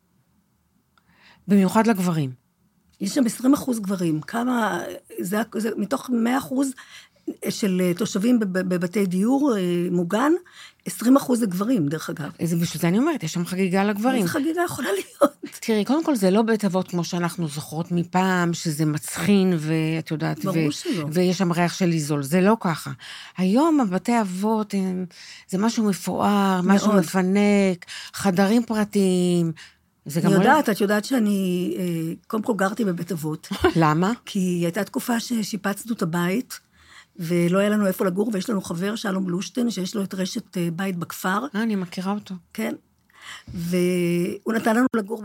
B: במיוחד לגברים.
C: יש שם 20% גברים. כמה, זה מתוך 100% של תושבים בבתי דיור מוגן, 20% זה גברים, דרך אגב.
B: זה בשביל זה אני אומרת, יש שם חגיגה לגברים.
C: איזה חגיגה יכולה להיות?
B: תראי, קודם כל זה לא בית אבות כמו שאנחנו זוכרות מפעם, שזה מצחין, ואת יודעת, ויש שם ריח של איזול, זה לא ככה. היום הבתי אבות, זה משהו מפואר, משהו מפנק, חדרים פרטיים.
C: אני יודעת, את יודעת שאני, קודם כל גרתי בבית אבות.
B: למה?
C: כי הייתה תקופה ששיפצנו את הבית, ולא היה לנו איפה לגור, ויש לנו חבר, שלום בלושטיין, שיש לו את רשת בית בכפר.
B: אני מכירה אותו.
C: כן. והוא נתן לנו לגור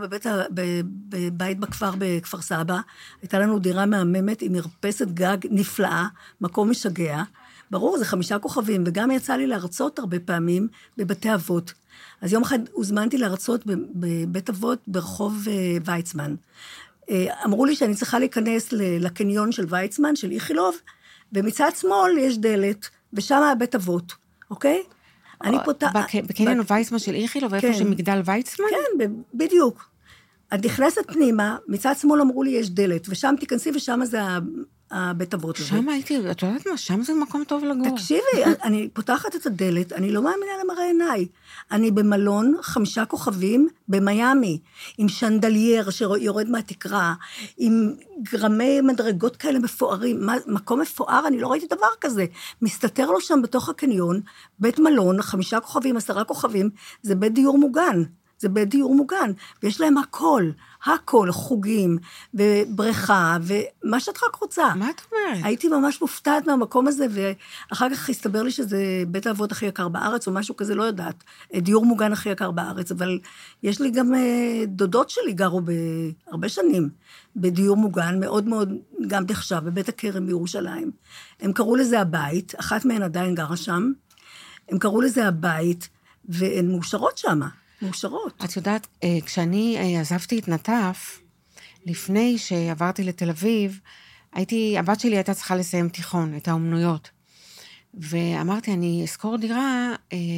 C: בבית בכפר, בכפר סבא. הייתה לנו דירה מהממת עם מרפסת גג נפלאה, מקום משגע. ברור, זה 5 כוכבים, וגם יצא לי להרצות הרבה פעמים בבתי אבות. אז יום אחד הוזמנתי להרצות בבית אבות ברחוב ויצמן. אמרו לי שאני צריכה להיכנס לקניון של ויצמן, של איכילוב, ומצד שמאל יש דלת, ושם הבית אבות, אוקיי? אני
B: בקניון ויצמן של איכילוב, איפה שמגדל ויצמן?
C: כן, בדיוק. את נכנסת פנימה, מצד שמאל אמרו לי יש דלת, ושם תיכנסי, ושם זה הבית אבות הזה.
B: שם הייתי, את יודעת מה, שם זה מקום טוב לגור.
C: תקשיבי, אני פותחת את הדלת, אני לא מאמינה למראה עיניי. אני במלון 5 כוכבים במיימי, עם שנדלייר שיורד מהתקרה, עם גרמי מדרגות כאלה מפוארים, מקום מפואר, אני לא ראיתי דבר כזה. מסתתר לו שם בתוך הקניון, בית מלון, 5 כוכבים, 10 כוכבים, זה בית דיור מוגן. זה בית דיור מוגן, ויש להם הכל, חוגים, ובריכה, ומה שאת רק רוצה.
B: מה את אומרת?
C: הייתי ממש מופתעת מהמקום הזה, ואחר כך הסתבר לי שזה בית האבות הכי יקר בארץ, או משהו כזה, לא יודעת. דיור מוגן הכי יקר בארץ, אבל יש לי גם דודות שלי גרו הרבה שנים, בדיור מוגן, מאוד מאוד גם נחשב, בבית הכרם בירושלים. הם קראו לזה הבית, אחת מהן עדיין גרה שם, הם קראו לזה הבית, והן מאושרות שם. מאושרות.
B: את יודעת, כשאני עזבתי את נטף, לפני שעברתי לתל אביב, הבת שלי הייתה צריכה לסיים תיכון, את האומנויות. ואמרתי, אני אזכור דירה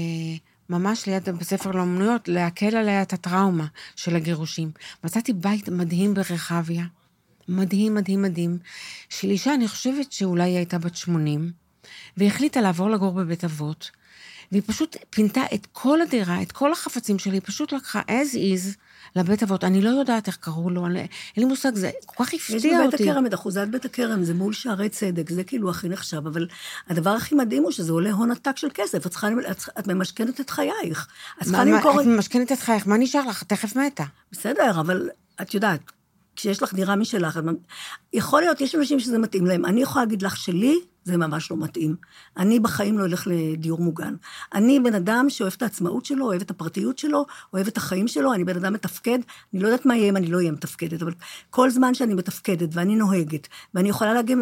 B: ממש ליד בספר לאומנויות, להקל עליה את הטראומה של הגירושים. מצאתי בית מדהים ברחביה, מדהים, מדהים, מדהים, של אישה, אני חושבת שאולי היא הייתה בת 80, והחליטה לעבור לגור בבית אבות, והיא פשוט פינתה את כל הדירה, את כל החפצים שלי, היא פשוט לקחה as is לבית אבות. אני לא יודעת איך קראו לו, אין לי מושג, זה כל כך הפתיע אותי.
C: יש בבית הכרם, את אחוזת בית הכרם, זה מול שערי צדק, זה כאילו הכי נחשב, אבל הדבר הכי מדהים הוא שזה עולה הון עתק של כסף, את ממשכנת את חייך.
B: את ממשכנת את חייך, מה נשאר לך? תכף מתה.
C: בסדר, אבל את יודעת, כשיש לך דירה משלך, יכול להיות, יש אנשים שזה מתאים להם. אני יכולה להגיד לך שלי, זה ממש לא מתאים. אני בחיים לא אלך לדיור מוגן. אני בן אדם שאוהב את העצמאות שלו, אוהב את הפרטיות שלו, אוהב את החיים שלו, אני בן אדם מתפקד, אני לא יודעת מה יהיה אם אני לא אהיה מתפקדת, אבל כל זמן שאני מתפקדת ואני נוהגת, ואני יכולה להגיע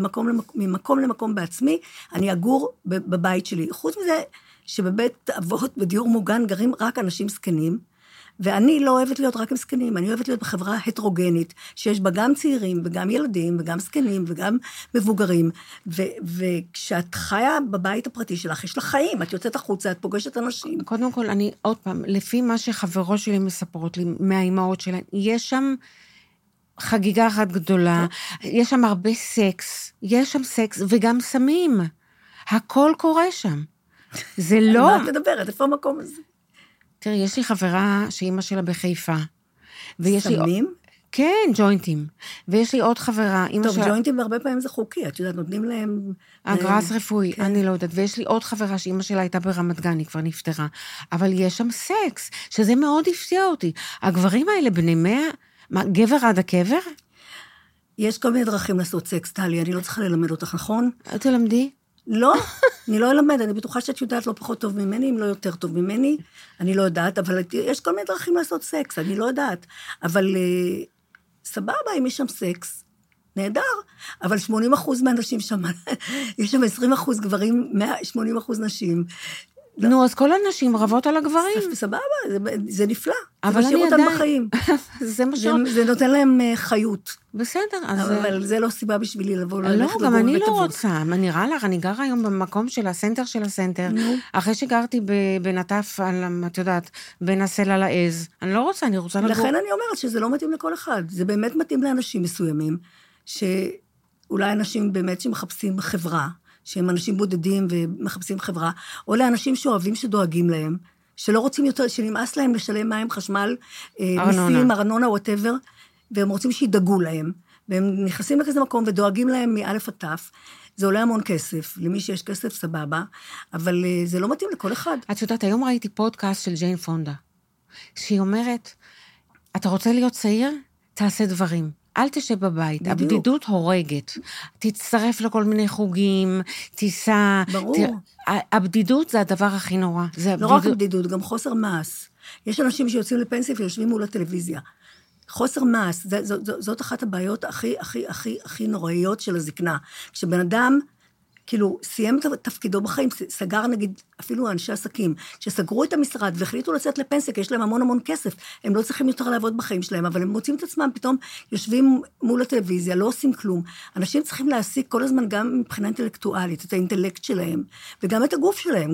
C: ממקום למקום בעצמי, אני אגור בבית שלי. חוץ מזה, שבבית אבות, בדיור מוגן, גרים רק אנשים זקנים, ואני לא אוהבת להיות רק עם זקנים, אני אוהבת להיות בחברה הטרוגנית, שיש בה גם צעירים, וגם ילדים, וגם זקנים, וגם מבוגרים, וכשאת חיה בבית הפרטי שלך, יש לך חיים, את יוצאת החוצה, את פוגשת אנשים.
B: קודם כל, אני עוד פעם, לפי מה שחברות שלי מספרות לי, מהאימהות שלהן, יש שם חגיגה אחת גדולה, יש שם הרבה סקס, יש שם סקס, וגם סמים. הכל קורה שם. זה לא...
C: מה את מדברת? איפה המקום הזה?
B: תראי, יש לי חברה שאימא שלה בחיפה.
C: סמים?
B: כן, ג'וינטים. ויש לי עוד חברה, אימא שלה...
C: טוב, ג'וינטים הרבה פעמים זה חוקי, את יודעת, נותנים להם...
B: גראס רפואי, אני לא יודעת. ויש לי עוד חברה שאימא שלה הייתה ברמת גן, היא כבר נפטרה. אבל יש שם סקס, שזה מאוד הפתיע אותי. הגברים האלה בני 100, מה, גבר עד הקבר?
C: יש כל מיני דרכים לעשות סקס, טלי, אני לא צריכה ללמד אותך, נכון?
B: תלמדי.
C: לא, אני לא אלמד, אני בטוחה שאת יודעת לא פחות טוב ממני, אם לא יותר טוב ממני, אני לא יודעת, אבל יש כל מיני דרכים לעשות סקס, אני לא יודעת, אבל סבבה, אם יש שם סקס, נהדר, אבל 80% מהנשים שם, יש שם 20% גברים, 180% נשים.
B: נו, אז כל הנשים רבות על הגברים.
C: סבבה, זה נפלא,
B: אבל
C: זה משאיר אותם בחיים. זה נותן להם חיות.
B: בסדר, אז...
C: אבל זה לא סיבה בשבילי לבוא ללכת
B: לגור
C: בבית אבות.
B: לא, גם אני לא רוצה. מה נראה לך? אני גרה היום במקום של הסנטר. אחרי שגרתי בנטף, את יודעת, בין הסלע לעז. אני לא רוצה, אני רוצה לגור.
C: לכן אני אומרת שזה לא מתאים לכל אחד. זה באמת מתאים לאנשים מסוימים, שאולי אנשים באמת שמחפשים חברה, שהם אנשים בודדים ומחפשים חברה, או לאנשים שאוהבים שדואגים להם, שלא רוצים יותר, שנמאס להם לשלם מים, חשמל, מיסים, ארנונה, whatever, והם רוצים שידאגו להם, והם נכנסים לכזה מקום ודואגים להם מאלף עד תף, זה עולה המון כסף, למי שיש כסף סבבה, אבל זה לא מתאים לכל אחד.
B: את יודעת, היום ראיתי פודקאסט של ג'יין פונדה, שהיא אומרת, אתה רוצה להיות צעיר? תעשה דברים. אל תשב בבית, בדיוק. הבדידות הורגת. תצטרף לכל מיני חוגים, תיסע.
C: ברור.
B: הבדידות זה הדבר הכי נורא.
C: לא רק הבדידות, גם חוסר מעש. יש אנשים שיוצאים לפנסיה ויושבים מול הטלוויזיה. חוסר מעש, זאת אחת הבעיות הכי נוראיות של הזקנה. כשבן אדם, כאילו, סיים את תפקידו בחיים, סגר נגיד, אפילו אנשי עסקים, שסגרו את המשרד והחליטו לצאת לפנסיה, כי יש להם המון כסף, הם לא צריכים יותר לעבוד בחיים שלהם, אבל הם מוצאים את עצמם, פתאום יושבים מול הטלוויזיה, לא עושים כלום. אנשים צריכים להשיג כל הזמן גם מבחינה אינטלקטואלית, את האינטלקט שלהם, וגם את הגוף שלהם,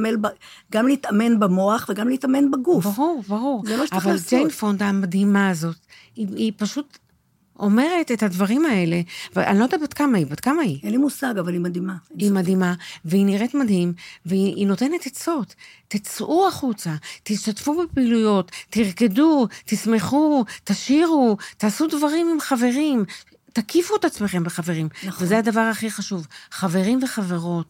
C: גם להתאמן במוח וגם להתאמן בגוף.
B: ברור.
C: זה מה שצריך
B: אבל
C: לעשות.
B: ג'יין פונדה המדהימה הזאת, היא פשוט... אומרת את הדברים האלה, ואני לא יודעת בת כמה היא.
C: אין לי מושג, אבל היא מדהימה.
B: היא מדהימה, והיא נראית מדהים, והיא נותנת עצות. תצאו החוצה, תשתתפו בפעילויות, תרקדו, תשמחו, תשירו, תעשו דברים עם חברים, תקיפו את עצמכם בחברים. נכון. וזה הדבר הכי חשוב. חברים וחברות,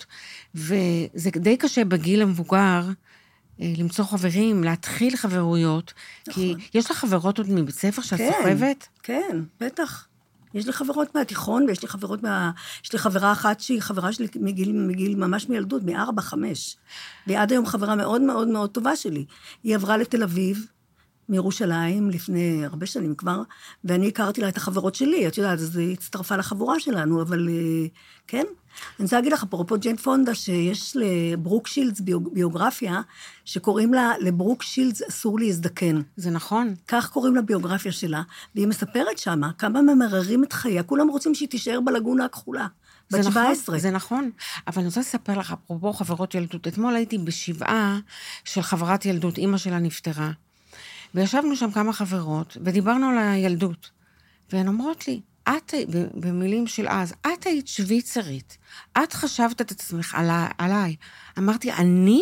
B: וזה די קשה בגיל המבוגר, למצוא חברים, להתחיל חברויות, נכון. כי יש לך חברות עוד מבית ספר שאת סוחבת?
C: כן, בטח. יש לי חברות מהתיכון, ויש לי חברות יש לי חברה אחת שהיא חברה שלי מגיל ממש מילדות, מ4, 5. והיא עד היום חברה מאוד מאוד מאוד טובה שלי. היא עברה לתל אביב, מירושלים, לפני הרבה שנים כבר, ואני הכרתי לה את החברות שלי, את יודעת, אז היא הצטרפה לחבורה שלנו, אבל כן. אני רוצה להגיד לך, אפרופו ג'יין פונדה, שיש לברוק שילדס ביוגרפיה, שקוראים לה, לברוק שילדס אסור להזדקן.
B: זה נכון.
C: כך קוראים לה ביוגרפיה שלה, והיא מספרת שמה, כמה ממררים את חייה, כולם רוצים שהיא תישאר בלגונה הכחולה. בת 17.
B: זה נכון, אבל אני רוצה לספר לך, אפרופו חברות ילדות, אתמול הייתי בשבעה של חברת ילדות, אמא שלה נפטרה, וישבנו שם כמה חברות, ודיברנו על הילדות, והן אומרות לי, את, במילים של אז, את היית שוויצרית, את חשבת את עצמך עליי. אמרתי, אני?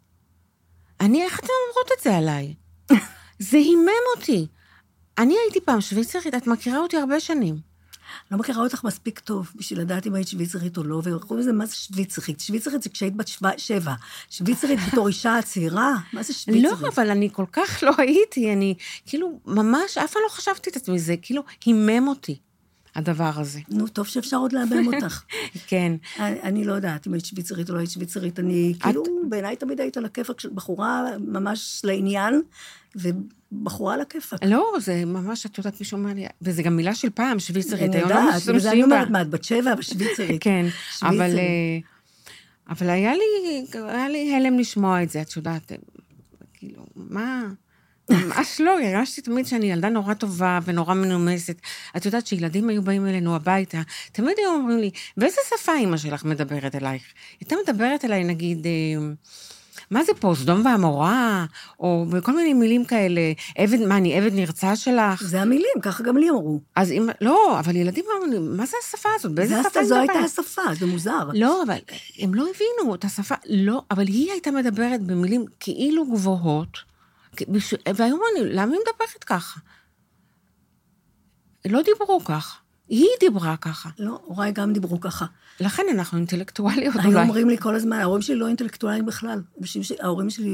B: איך אתן אומרות את זה עליי? זה הימם אותי. אני הייתי פעם שוויצרית, את מכירה אותי הרבה שנים.
C: לא מכירה אותך מספיק טוב, בשביל לדעת אם היית שוויצרית או לא, וקוראים לזה, מה זה שוויצרית? שוויצרית זה כשהיית בת 7. שוויצרית בתור אישה הצעירה? מה זה שוויצרית?
B: לא, אבל אני כל כך לא הייתי, אני כאילו, ממש, אף פעם לא חשבתי את עצמי, זה כאילו הימם אותי, הדבר הזה.
C: נו, טוב שאפשר עוד להבם אותך.
B: כן.
C: אני לא יודעת אם היית שוויצרית או לא היית שוויצרית, אני כאילו, בעיניי תמיד היית על הכיפק של בחורה ממש לעניין, ובחורה על הכיפק.
B: לא, זה ממש, את יודעת, מישהו אומר לי, וזה גם מילה של פעם, שוויצרית.
C: אני יודעת, וזה אני אומרת, מה, את בת 7, אבל שוויצרית.
B: כן, אבל היה לי הלם לשמוע את זה, את יודעת, כאילו, מה, ממש לא, הרגשתי תמיד שאני ילדה נורא טובה ונורא מנומסת. את יודעת שילדים היו באים אלינו הביתה, תמיד היו אומרים לי, באיזה שפה אמא שלך מדברת אלייך? הייתה מדברת אליי, נגיד, מה זה פה, סדום ועמורה, או בכל מיני מילים כאלה, מה, אני עבד נרצע שלך?
C: זה המילים, ככה גם לי אמרו.
B: אז לא, אבל ילדים אמרו, מה זה השפה הזאת? באיזה שפה
C: זו הייתה השפה, זה מוזר.
B: לא, אבל הם לא הבינו את השפה, לא, אבל היא הייתה מדברת במילים כאילו גבוהות, והיום למה היא מדברת ככה? לא דיברו ככה, היא דיברה ככה.
C: לא, הוריי גם דיברו ככה.
B: לכן אנחנו אינטלקטואליות
C: אולי. היו אומרים לי כל הזמן, ההורים שלי לא אינטלקטואליים בכלל. ההורים שלי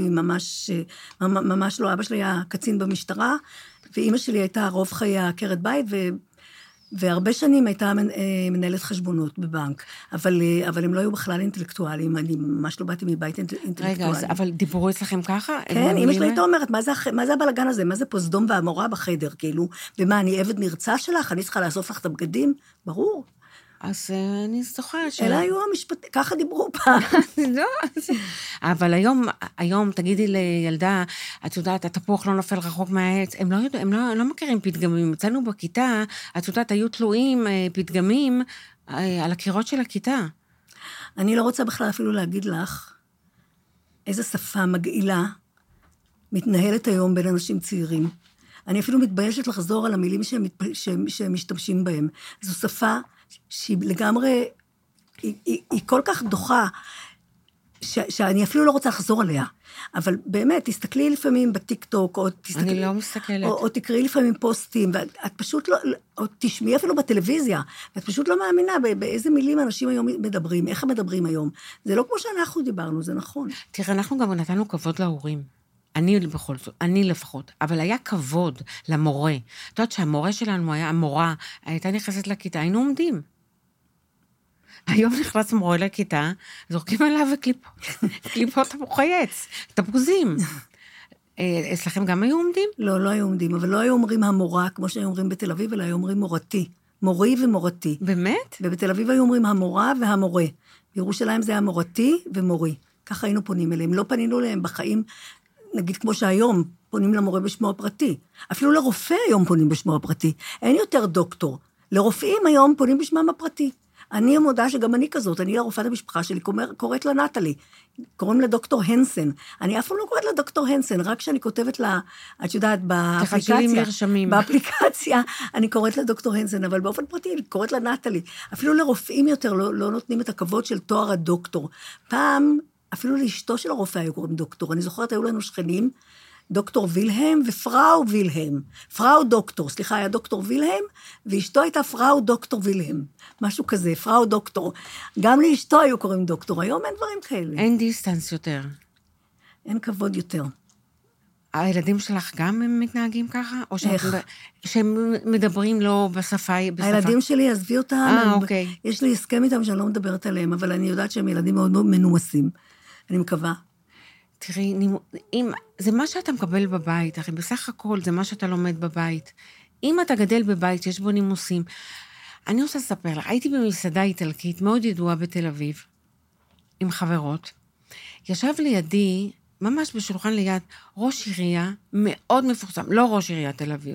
C: ממש לא, אבא שלי היה קצין במשטרה, ואימא שלי הייתה רוב חיי עקרת בית, והרבה שנים הייתה מנהלת חשבונות בבנק, אבל הם לא היו בכלל אינטלקטואליים, אני ממש לא באתי מבית אינטלקטואלי.
B: רגע, אבל דיברו אצלכם ככה?
C: כן, אמא שלי הייתה אומרת, מה זה הבלגן הזה? מה זה פה סדום ועמורה בחדר, כאילו? ומה, אני עבד נרצע שלך? אני צריכה לאסוף לך את הבגדים? ברור.
B: אז אני זוכרת
C: אלה היו המשפטים, ככה דיברו פעם.
B: לא, אבל היום תגידי לילדה, את יודעת, התפוח לא נופל רחוק מהעץ, הם לא מכירים פתגמים. אצלנו בכיתה, את יודעת, היו תלויים פתגמים על הקירות של הכיתה.
C: אני לא רוצה בכלל אפילו להגיד לך איזו שפה מגעילה מתנהלת היום בין אנשים צעירים. אני אפילו מתביישת לחזור על המילים שהם משתמשים בהם. זו שפה שהיא לגמרי, היא כל כך דוחה, שאני אפילו לא רוצה לחזור עליה. אבל באמת, תסתכלי לפעמים בטיק-טוק,
B: אני לא מסתכלת.
C: או תקראי לפעמים פוסטים, ואת פשוט לא, או תשמעי אפילו בטלוויזיה, ואת פשוט לא מאמינה באיזה מילים אנשים היום מדברים, איך הם מדברים היום. זה לא כמו שאנחנו דיברנו, זה נכון.
B: תראה, אנחנו גם נתנו כבוד להורים. אני לפחות, אבל היה כבוד למורה. את יודעת שהמורה שלנו היה, המורה, הייתה נכנסת לכיתה, היינו עומדים. היום נכנס מורה לכיתה, זורקים עליו קליפות תפוחי עץ, תפוזים. אצלכם גם היו עומדים?
C: לא היו עומדים, אבל לא היו אומרים המורה, כמו שהיו אומרים בתל אביב, אלא היו אומרים מורתי. מורי ומורתי.
B: באמת?
C: ובתל אביב היו אומרים המורה והמורה. בירושלים זה היה מורתי ומורי. ככה היינו פונים אליהם. לא פנינו אליהם בחיים, נגיד כמו שהיום פונים למורה בשמו הפרטי. אפילו לרופא היום פונים בשמו הפרטי. אין יותר דוקטור. לרופאים היום פונים בשמם הפרטי. אני מודה שגם אני כזאת, אני לרופאת המשפחה שלי קוראת לה נטלי, קוראים לה דוקטור הנסן, אני אף פעם לא קוראת לה דוקטור הנסן, רק כשאני כותבת לה, את יודעת, באפליקציה, אני קוראת לה דוקטור הנסן, אבל באופן פרטי, אני קוראת לה נטלי, אפילו לרופאים יותר לא נותנים את הכבוד של תואר הדוקטור, פעם, אפילו לאשתו של הרופא היו קוראים דוקטור, אני זוכרת, היו לנו שכנים, דוקטור וילהם ופראו וילהם. פראו דוקטור, סליחה, היה דוקטור וילהם, ואשתו הייתה פראו דוקטור וילהם. משהו כזה, פראו דוקטור. גם לאשתו היו קוראים דוקטור, היום אין דברים כאלה.
B: אין דיסטנס יותר.
C: אין כבוד יותר.
B: הילדים שלך גם הם מתנהגים ככה? או שהם מדברים לא בשפה?
C: הילדים שלי, עזבי אותם.
B: אוקיי.
C: יש לי הסכם איתם שאני לא מדברת עליהם, אבל אני יודעת שהם ילדים מאוד מנומסים. אני מקווה.
B: תראי, זה מה שאתה מקבל בבית, אחי, בסך הכל זה מה שאתה לומד בבית. אם אתה גדל בבית, יש בו נימוסים. אני רוצה לספר לך, הייתי במסעדה איטלקית, מאוד ידועה בתל אביב, עם חברות. ישב לידי, ממש בשולחן ליד, ראש עירייה מאוד מפורסם, לא ראש עיריית תל אביב,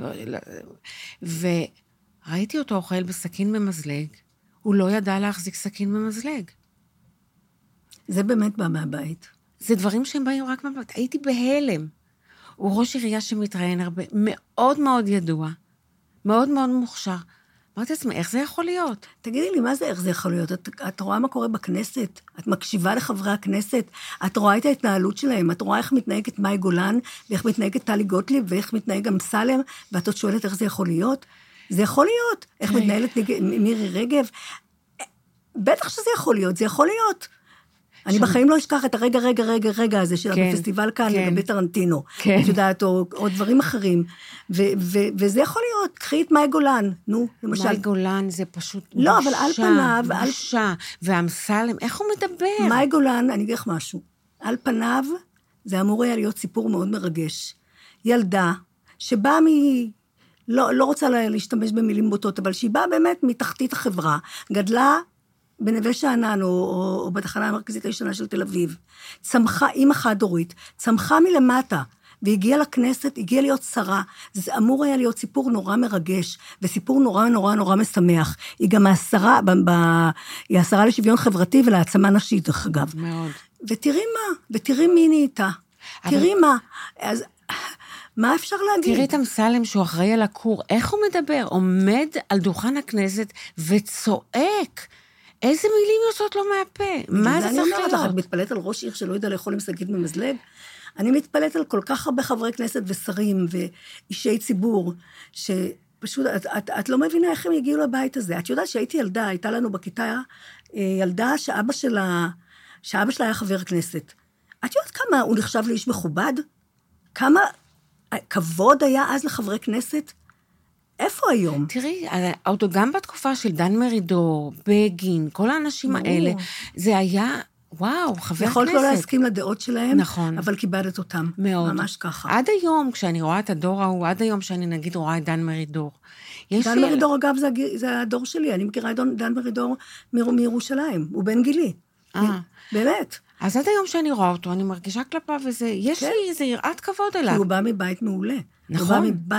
B: וראיתי אותו אוכל בסכין במזלג, הוא לא ידע להחזיק סכין במזלג.
C: זה באמת בא מהבית.
B: זה דברים שהם באים רק מהבית. הייתי בהלם. הוא ראש עירייה שמתראיין הרבה, מאוד מאוד ידוע, מאוד מאוד מוכשר. אמרתי לעצמי, איך זה יכול להיות?
C: תגידי לי, מה זה איך זה יכול להיות? את רואה מה קורה בכנסת? את מקשיבה לחברי הכנסת? את רואה את ההתנהלות שלהם? את רואה איך מתנהגת מאי גולן, ואיך מתנהגת טלי גוטליב, ואיך מתנהג אמסלם, ואת עוד שואלת איך זה יכול להיות? זה יכול להיות. איך מתנהלת מירי רגב? בטח שזה יכול להיות, זה יכול להיות. אני בחיים לא אשכח את הרגע הזה של הפסטיבל כאן, לגבי טרנטינו, את יודעת, או דברים אחרים, וזה יכול להיות, קחי את מאי גולן, נו, למשל.
B: מאי גולן זה פשוט
C: לא, אבל על פניו,
B: בושה, ואמסלם, איך הוא מדבר?
C: מאי גולן, אני אגיד לך משהו, על פניו, זה אמור היה להיות סיפור מאוד מרגש. ילדה, שבאה לא רוצה להשתמש במילים בוטות, אבל שהיא באה באמת מתחתית החברה, גדלה, בנווה שאנן, או בתחנה המרכזית הישנה של תל אביב, צמחה, אמא חד-הורית, צמחה מלמטה, והגיעה לכנסת, הגיעה להיות שרה. זה אמור היה להיות סיפור נורא מרגש, וסיפור נורא נורא נורא משמח. היא גם היא השרה לשוויון חברתי ולהעצמה נשית, דרך אגב.
B: מאוד.
C: ותראי מי נהייתה. תראי מה. אז מה אפשר להגיד?
B: תראי את אמסלם שהוא אחראי על הכור, איך הוא מדבר? עומד על דוכן הכנסת וצועק. איזה מילים יוצאות לו מהפה? מה זה צריך להיות?
C: את מתפלאת על ראש עיר שלא יודע לאכול עם שקית ממזלג? אני מתפלאת על כל כך הרבה חברי כנסת ושרים ואישי ציבור, שפשוט, את לא מבינה איך הם הגיעו לבית הזה. את יודעת שהייתי ילדה, הייתה לנו בכיתה ילדה שאבא שלה היה חבר כנסת. את יודעת כמה הוא נחשב לאיש מכובד? כמה כבוד היה אז לחברי כנסת? איפה היום?
B: תראי, גם בתקופה של דן מרידור, בגין, כל האנשים האלה, זה היה, וואו, חבר כנסת.
C: יכולת לא להסכים לדעות שלהם,
B: נכון.
C: אבל כיבדת אותם.
B: מאוד.
C: ממש ככה.
B: עד היום, כשאני רואה את הדור ההוא, עד היום שאני נגיד רואה את דן מרידור.
C: דן מרידור, אגב, זה הדור שלי, אני מכירה את דן מרידור מירושלים, הוא בן גילי. באמת.
B: אז עד היום שאני רואה אותו, אני מרגישה כלפיו, יש לי איזה יראת כבוד אליו.
C: הוא בא מבית מעולה.
B: נכון.
C: הוא בא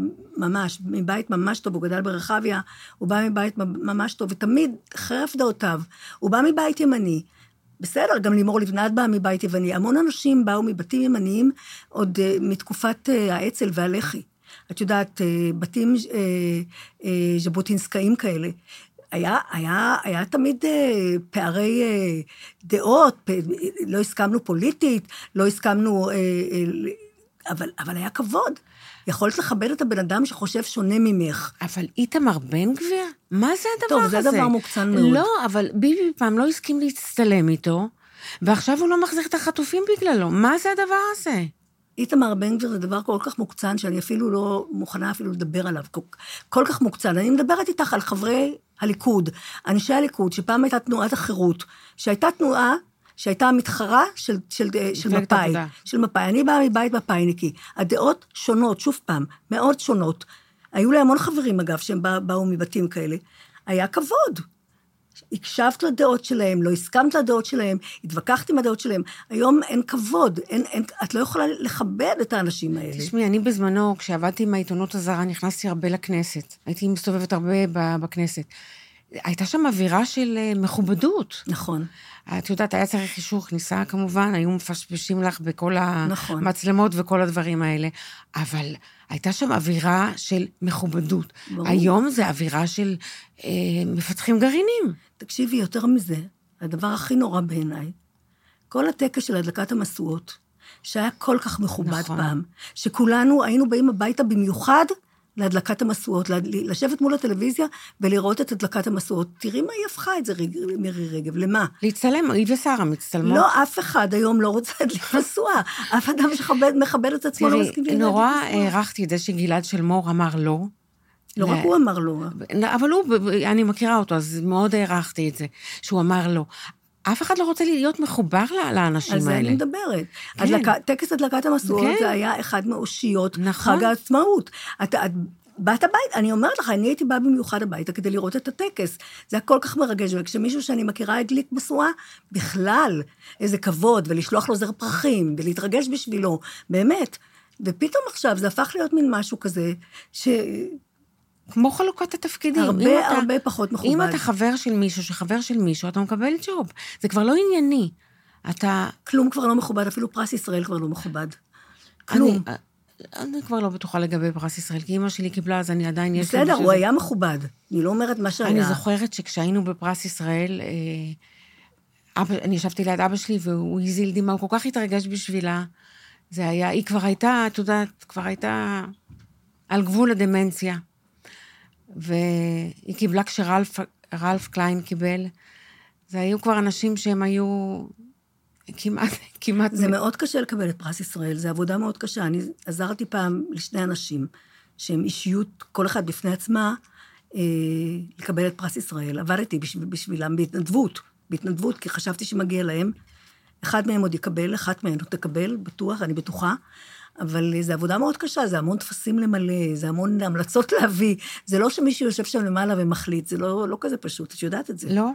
C: מבית ממש טוב, הוא גדל ברחביה, הוא בא מבית ממש טוב, ותמיד חרף דעותיו, הוא בא מבית ימני. בסדר, גם לימור לבנת באה מבית ימני. המון אנשים באו מבתים ימניים, עוד מתקופת האצ"ל והלח"י. את יודעת, בתים ז'בוטינסקאים כאלה. היה תמיד פערי דעות, לא הסכמנו פוליטית, לא הסכמנו, אבל היה כבוד. יכולת לכבד את הבן אדם שחושב שונה ממך.
B: אבל איתמר בן גביר? מה זה הדבר הזה?
C: טוב, זה דבר מוקצן מאוד.
B: לא, אבל ביבי פעם לא הסכים להצטלם איתו, ועכשיו הוא לא מחזיר את החטופים בגללו. מה זה הדבר הזה?
C: איתמר בן גביר זה דבר כל כך מוקצן, שאני אפילו לא מוכנה אפילו לדבר עליו. כל כך מוקצן. אני מדברת איתך על חברי הליכוד, אנשי הליכוד, שפעם הייתה תנועת החירות, שהייתה תנועה, שהייתה המתחרה של מפאי. של מפאי. אני באה מבית מפאיניקי. הדעות שונות, שוב פעם, מאוד שונות. היו לי המון חברים, אגב, שהם באו מבתים כאלה. היה כבוד. הקשבת לדעות שלהם, לא הסכמת לדעות שלהם, התווכחת עם הדעות שלהם. היום אין כבוד, את לא יכולה לכבד את האנשים האלה.
B: תשמעי, אני בזמנו, כשעבדתי עם העיתונות הזרה, נכנסתי הרבה לכנסת. הייתי מסתובבת הרבה בכנסת. הייתה שם אווירה של מכובדות.
C: נכון.
B: את יודעת, היה צריך אישור כניסה, כמובן, היו מפשפשים לך בכל המצלמות וכל הדברים האלה, אבל הייתה שם אווירה של מכובדות. ברור. היום זה אווירה של מפתחים גרעינים.
C: תקשיבי, יותר מזה, הדבר הכי נורא בעיניי, כל הטקס של הדלקת המשואות, שהיה כל כך מכובד נכון. פעם, שכולנו היינו באים הביתה במיוחד, להדלקת המשואות, לשבת מול הטלוויזיה ולראות את הדלקת המשואות. תראי מה היא הפכה את זה, מירי רגב, למה?
B: להצטלם, היא ושרה מצטלמות.
C: לא, אף אחד היום לא רוצה להדליק משואה. אף אדם שמכבד את עצמו לא מסכים להדליק משואה.
B: נורא הערכתי את זה שגלעד שלמור אמר לא.
C: לא רק הוא אמר לא.
B: אבל אני מכירה אותו, אז מאוד הערכתי את זה, שהוא אמר לא. אף אחד לא רוצה להיות מחובר לאנשים האלה.
C: על זה אני מדברת. כן. טקס הדלקת המשואות כן. זה היה אחד מאושיות נכון. חג העצמאות. את באת הבית, אני אומרת לך, אני הייתי באה במיוחד הביתה כדי לראות את הטקס. זה היה כל כך מרגש, וכשמישהו שאני מכירה הדליק משואה, בכלל, איזה כבוד, ולשלוח לו זר פרחים, ולהתרגש בשבילו, באמת. ופתאום עכשיו זה הפך להיות מין משהו כזה,
B: כמו חלוקת התפקידים.
C: הרבה פחות מכובד.
B: אם אתה חבר של מישהו, שחבר של מישהו, אתה מקבל ג'וב. זה כבר לא ענייני.
C: כלום כבר לא מכובד, אפילו פרס ישראל כבר לא מכובד. כלום.
B: אני כבר לא בטוחה לגבי פרס ישראל, כי אמא שלי קיבלה, אז אני עדיין יש...
C: בסדר, הוא היה מכובד. אני לא אומרת מה שהיה.
B: אני זוכרת שכשהיינו בפרס ישראל, אני ישבתי ליד אבא שלי, והוא הזיל דמעה, הוא כל כך התרגש בשבילה. זה היה, היא כבר הייתה, את יודעת, כבר הייתה על גבול הדמנציה. והיא קיבלה כשרלף קליין קיבל, זה היו כבר אנשים שהם היו כמעט...
C: זה מאוד קשה לקבל את פרס ישראל, זה עבודה מאוד קשה. אני עזרתי פעם לשני אנשים, שהם אישיות, כל אחד בפני עצמה, לקבל את פרס ישראל. עבדתי בשבילם בהתנדבות, כי חשבתי שמגיע להם. אחד מהם עוד יקבל, אחת מהם עוד תקבל, בטוח, אני בטוחה. אבל זה עבודה מאוד קשה, זה המון תפסים למלא, זה המון המלצות להביא, זה לא שמישהו יושב שם למעלה ומחליט, זה לא כזה פשוט, את יודעת את זה.
B: לא.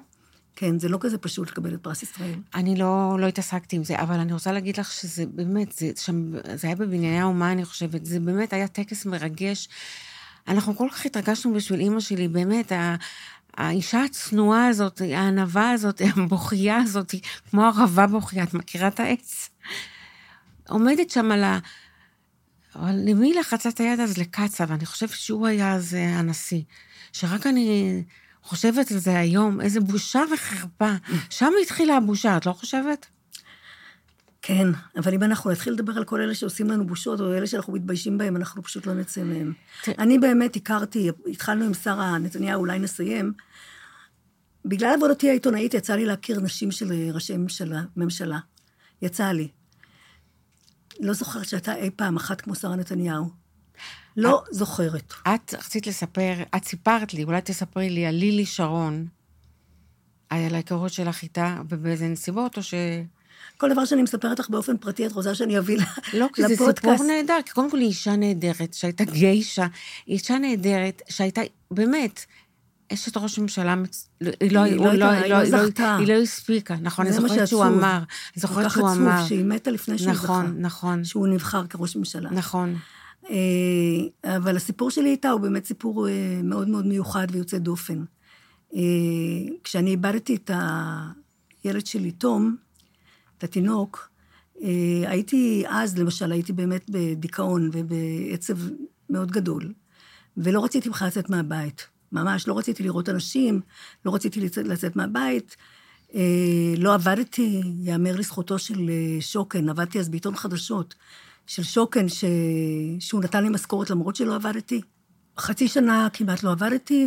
C: כן, זה לא כזה פשוט לקבל את פרס ישראל.
B: אני לא התעסקתי עם זה, אבל אני רוצה להגיד לך שזה באמת, זה היה בבנייני האומה, אני חושבת, זה באמת היה טקס מרגש. אנחנו כל כך התרגשנו בשביל אמא שלי, באמת, האישה הצנועה הזאת, הענבה הזאת, הבוכייה הזאת, כמו ערבה בוכייה, את מכירה את העץ? עומדת שם אבל למי לחצה את היד אז לקצה, ואני חושבת שהוא היה אז הנשיא. שרק אני חושבת על זה היום, איזה בושה וחרפה. שם התחילה הבושה, את לא חושבת?
C: כן, אבל אם אנחנו נתחיל לדבר על כל אלה שעושים לנו בושות, או אלה שאנחנו מתביישים בהם, אנחנו פשוט לא נצא מהם. אני באמת התחלנו עם שרה נתניהו, אולי נסיים. בגלל עבודתי העיתונאית, יצא לי להכיר נשים של ראשי ממשלה. יצא לי. לא זוכרת שהייתה אי פעם אחת כמו שרה נתניהו. לא זוכרת.
B: את רצית לספר, את סיפרת לי, אולי תספרי לי על לילי שרון, על ההיכרות שלך איתה, ובאיזה נסיבות, או ש...
C: כל דבר שאני מספרת לך באופן פרטי, את רוצה שאני אביא לפודקאסט.
B: לא, כי זה סיפור נהדר, כי קודם כל היא אישה נהדרת, שהייתה גיישה, היא אישה נהדרת, שהייתה, באמת, אשת ראש ממשלה, היא לא הספיקה, נכון, אני זוכרת שהוא אמר,
C: כל כך עצוב, שהיא מתה לפני שהוא זכה.
B: נכון.
C: שהוא נבחר כראש ממשלה.
B: נכון.
C: אבל הסיפור שלי איתה הוא באמת סיפור מאוד מאוד מיוחד ויוצא דופן. כשאני איבדתי את הילד שלי, תום, את התינוק, הייתי אז, למשל, הייתי באמת בדיכאון ובעצב מאוד גדול, ולא רציתי בכלל לצאת מהבית. ממש, לא רציתי לראות אנשים, לא רציתי לצאת מהבית, לא עבדתי, יאמר לזכותו של שוקן, עבדתי אז בעיתון חדשות, של שוקן, שהוא נתן לי משכורת למרות שלא עבדתי. חצי שנה כמעט לא עבדתי,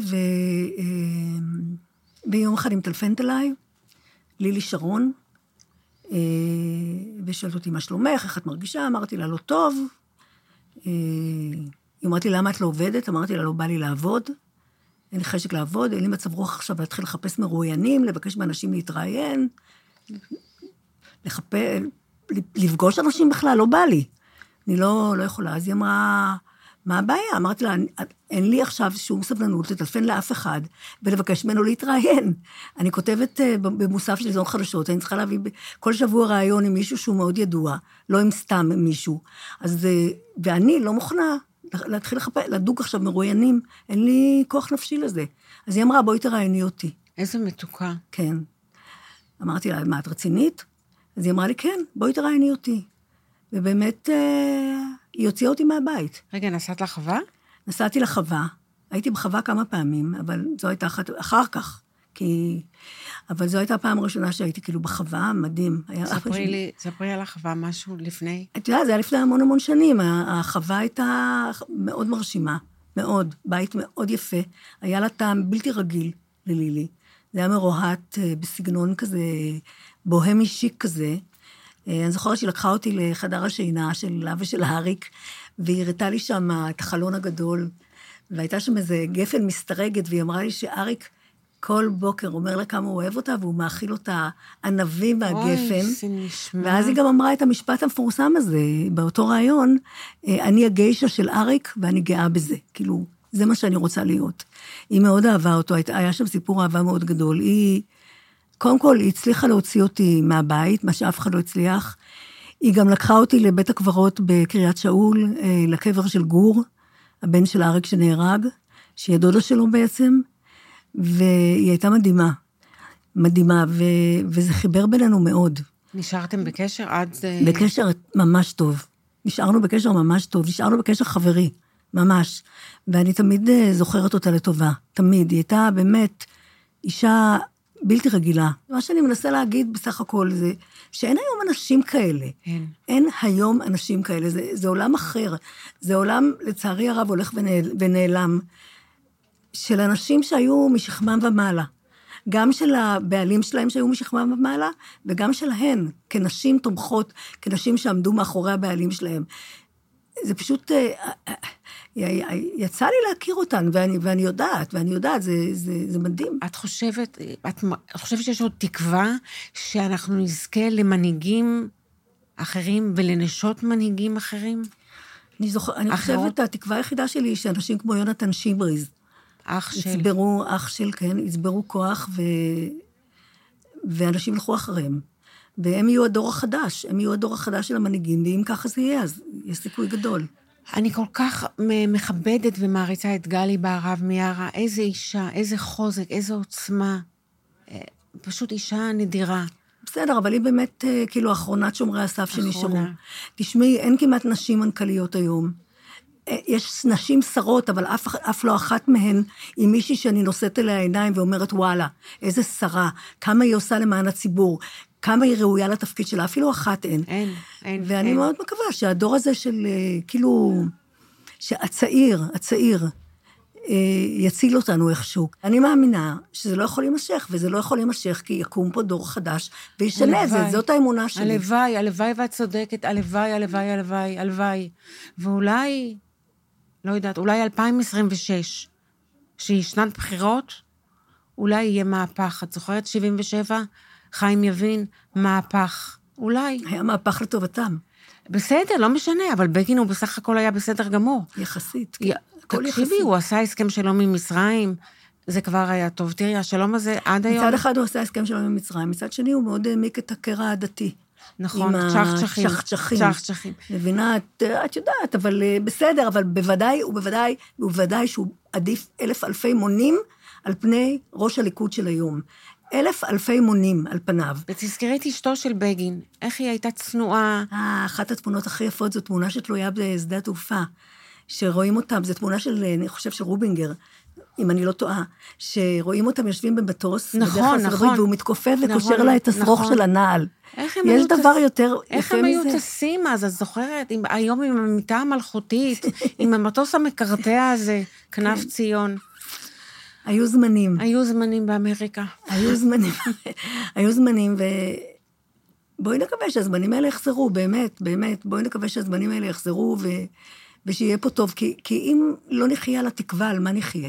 C: ביום אחד היא מטלפנת אליי, לילי שרון, ושאלת אותי מה שלומך, איך את מרגישה? אמרתי לה, לא טוב. היא אמרתי, למה את לא עובדת? אמרתי לה, לא בא לי לעבוד. אין לי חשק לעבוד, אין לי מצב רוח עכשיו להתחיל לחפש מרואיינים, לבקש מאנשים להתראיין, לפגוש אנשים בכלל, לא בא לי. אני לא יכולה. אז היא אמרה, מה הבעיה? אמרתי לה, אין לי עכשיו שום סבלנות לטלפן לאף אחד, ולבקש ממנו להתראיין. אני כותבת במוסף של עיתון חדשות, אני צריכה להביא כל שבוע ראיון עם מישהו שהוא מאוד ידוע, לא עם סתם מישהו. אז, ואני לא מוכנה להתחיל לדוג עכשיו מרואיינים, אין לי כוח נפשי לזה. אז היא אמרה, בואי תראייני אותי.
B: איזה מתוקה.
C: כן. אמרתי לה, מה, את רצינית? אז היא אמרה לי, כן, בואי תראייני אותי. ובאמת, היא הוציאה אותי מהבית.
B: רגע, נסעת לחווה?
C: נסעתי לחווה. הייתי בחווה כמה פעמים, אבל זו הייתה אחר כך. אבל זו הייתה הפעם הראשונה שהייתי כאילו בחווה, מדהים.
B: ספרי על החווה משהו לפני.
C: את יודעת, זה היה לפני המון המון שנים. החווה הייתה מאוד מרשימה, מאוד, בית מאוד יפה. היה לה טעם בלתי רגיל ללילי. זה היה מרוהט בסגנון כזה, בוהמי שיק כזה. אני זוכרת שהיא לקחה אותי לחדר השינה שלה ושל האריק, והיא הראתה לי שם את החלון הגדול, והייתה שם איזה גפן מסתרגת, והיא אמרה לי שאריק כל בוקר אומר לה כמה הוא אוהב אותה, והוא מאכיל אותה ענבים מהגפן.
B: אוי, זה נשמע.
C: ואז היא גם אמרה את המשפט המפורסם הזה, באותו רעיון, אני הגיישה של אריק, ואני גאה בזה. כאילו, זה מה שאני רוצה להיות. היא מאוד אהבה אותו, היה שם סיפור אהבה מאוד גדול. קודם כל, היא הצליחה להוציא אותי מהבית, מה שאף אחד לא הצליח. היא גם לקחה אותי לבית הקברות בקריית שאול, לקבר של גור, הבן של אריק שנהרג, שהיא הדודה שלו בעצם, והיא הייתה מדהימה, מדהימה, וזה חיבר בינינו מאוד.
B: נשארתם בקשר עד...
C: בקשר ממש טוב. נשארנו בקשר ממש טוב, נשארנו בקשר חברי, ממש. ואני תמיד זוכרת אותה לטובה, תמיד. היא הייתה באמת אישה בלתי רגילה. מה שאני מנסה להגיד בסך הכל זה, שאין היום אנשים כאלה. אין היום אנשים כאלה, זה עולם אחר. זה עולם, לצערי הרב, הולך ונעלם, של אנשים שהיו משכמם ומעלה. גם של הבעלים שלהם שהיו משכמם ומעלה, וגם שלהן, כנשים תומכות, כנשים שעמדו מאחורי הבעלים שלהם. זה פשוט, יצא לי להכיר אותן, ואני יודעת, זה מדהים.
B: את חושבת שיש עוד תקווה שאנחנו נזכה למנהיגים אחרים ולנשות מנהיגים אחרים?
C: אני חושבת, התקווה היחידה שלי היא שאנשים כמו יונתן שיבריז,
B: אח של,
C: כן, הצברו כוח, ואנשים ילכו אחריהם. והם יהיו הדור החדש, הם יהיו הדור החדש של המנהיגים, ואם ככה זה יהיה, אז יש סיכוי גדול.
B: אני כל כך מכבדת ומעריצה את גלי בהרב מיארה, איזה אישה, איזה חוזק, איזה עוצמה. פשוט אישה נדירה.
C: בסדר, אבל היא באמת כאילו אחרונת שומרי הסף שנשארו. תשמעי, אין כמעט נשים מנכ"ליות היום. יש נשים שרות, אבל אף לא אחת מהן היא מישהי שאני נושאת אליה עיניים ואומרת, וואלה, איזה שרה, כמה היא עושה למען הציבור, כמה היא ראויה לתפקיד שלה, אפילו אחת אין.
B: אין.
C: ואני מאוד מקווה שהדור הזה של, כאילו, שהצעיר, יציל אותנו איכשהו. אני מאמינה שזה לא יכול להימשך, וזה לא יכול להימשך, כי יקום פה דור חדש, וישנה את זה, זאת האמונה שלי.
B: הלוואי ואת צודקת, הלוואי. ואולי, לא יודעת, אולי 2026, שהיא שנת בחירות, אולי יהיה מהפך. את זוכרת 77? חיים יבין, מהפך. אולי.
C: היה מהפך לטובתם.
B: בסדר, לא משנה, אבל בגין הוא בסך הכל היה בסדר גמור.
C: יחסית.
B: תקשיבי, הוא עשה הסכם שלום עם מצרים, זה כבר היה טוב. תראי, השלום הזה עד היום...
C: מצד אחד הוא עשה הסכם שלום עם מצרים, מצד שני הוא מאוד העמיק את הקרע הדתי.
B: נכון, צ'חצ'חים.
C: מבינה, את יודעת, אבל בסדר, אבל בוודאי שהוא עדיף 1,000 מונים על פני ראש הליכוד של היום. 1,000 מונים על פניו.
B: ותזכרי את אשתו של בגין, איך היא הייתה צנועה.
C: אחת התמונות הכי יפות זו תמונה שתלויה בשדה התעופה, שרואים אותם, זו תמונה של, אני חושב של רובינגר, אם אני לא טועה, שרואים אותם יושבים במטוס,
B: נכון,
C: והוא מתכופף וקושר לה את השרוך של הנעל. יש דבר יותר מזה?
B: איך הם היו טסים אז, את זוכרת? היום עם המיטה המלכותית, עם המטוס המקרטע הזה, כנף ציון.
C: היו זמנים.
B: היו זמנים באמריקה.
C: היו זמנים, ובואי נקווה שהזמנים האלה יחזרו, באמת, בואי נקווה שהזמנים האלה יחזרו, ושיהיה פה טוב, כי אם לא נחיה על התקווה, על מה נחיה?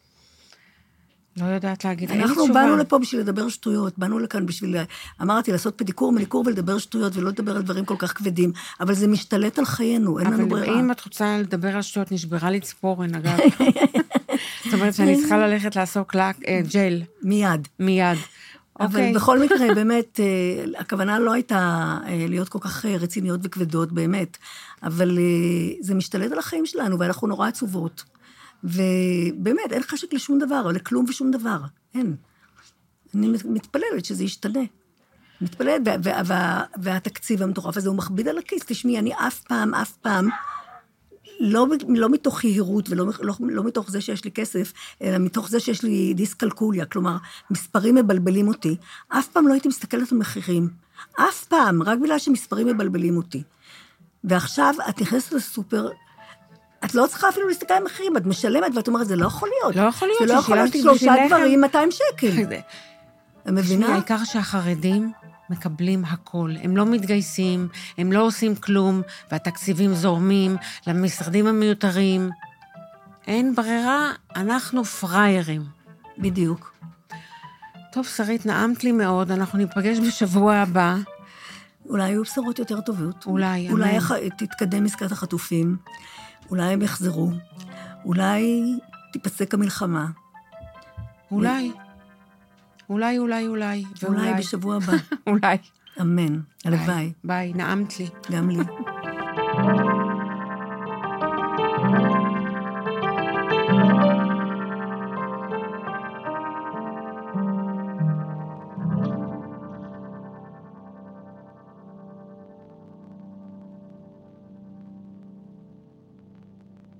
B: לא יודעת להגיד.
C: אנחנו באנו לפה בשביל לדבר שטויות, באנו לכאן בשביל, אמרתי, לעשות פדיקור, מניקור ולדבר שטויות, ולא לדבר על דברים כל כך כבדים, אבל זה משתלט על חיינו, אין לנו ברירה.
B: אבל אם את רוצה לדבר על שטויות, נשברה לי ציפורן, אגב. זאת אומרת שאני צריכה ללכת לעסוק ג'ל. מיד.
C: אבל בכל מקרה, באמת, הכוונה לא הייתה להיות כל כך רציניות וכבדות, באמת, אבל זה משתלט על החיים שלנו, ואנחנו נורא עצובות. ובאמת, אין חשק לשום דבר, או לכלום ושום דבר. אין. אני מתפללת שזה ישתנה. מתפללת, והתקציב המטורף הזה הוא מכביד על הכיס. תשמעי, אני אף פעם, לא מתוך יהירות, ולא מתוך זה שיש לי כסף, אלא מתוך זה שיש לי דיסקלקוליה, כלומר, מספרים מבלבלים אותי. אף פעם לא הייתי מסתכלת על מחירים. אף פעם, רק בגלל שמספרים מבלבלים אותי. ועכשיו, את נכנסת לסופר, את לא צריכה אפילו להסתכל על מחירים, את משלמת, ואת אומרת, זה לא יכול להיות.
B: לא יכול להיות,
C: זה לא יכול להיות 3 דברים, 200 שקל. מבינה?
B: העיקר שהחרדים מקבלים הכל. הם לא מתגייסים, הם לא עושים כלום, והתקציבים זורמים למשרדים המיותרים. אין ברירה, אנחנו פריירים.
C: בדיוק.
B: טוב, שרית, נעמת לי מאוד, אנחנו ניפגש בשבוע הבא.
C: אולי יהיו בשורות יותר טובות.
B: אולי
C: תתקדם עסקת החטופים. אולי הם יחזרו. אולי תיפסק המלחמה.
B: אולי
C: אולי בשבוע הבא.
B: אולי.
C: אמן. הלוואי.
B: ביי, נעמת לי.
C: גם לי.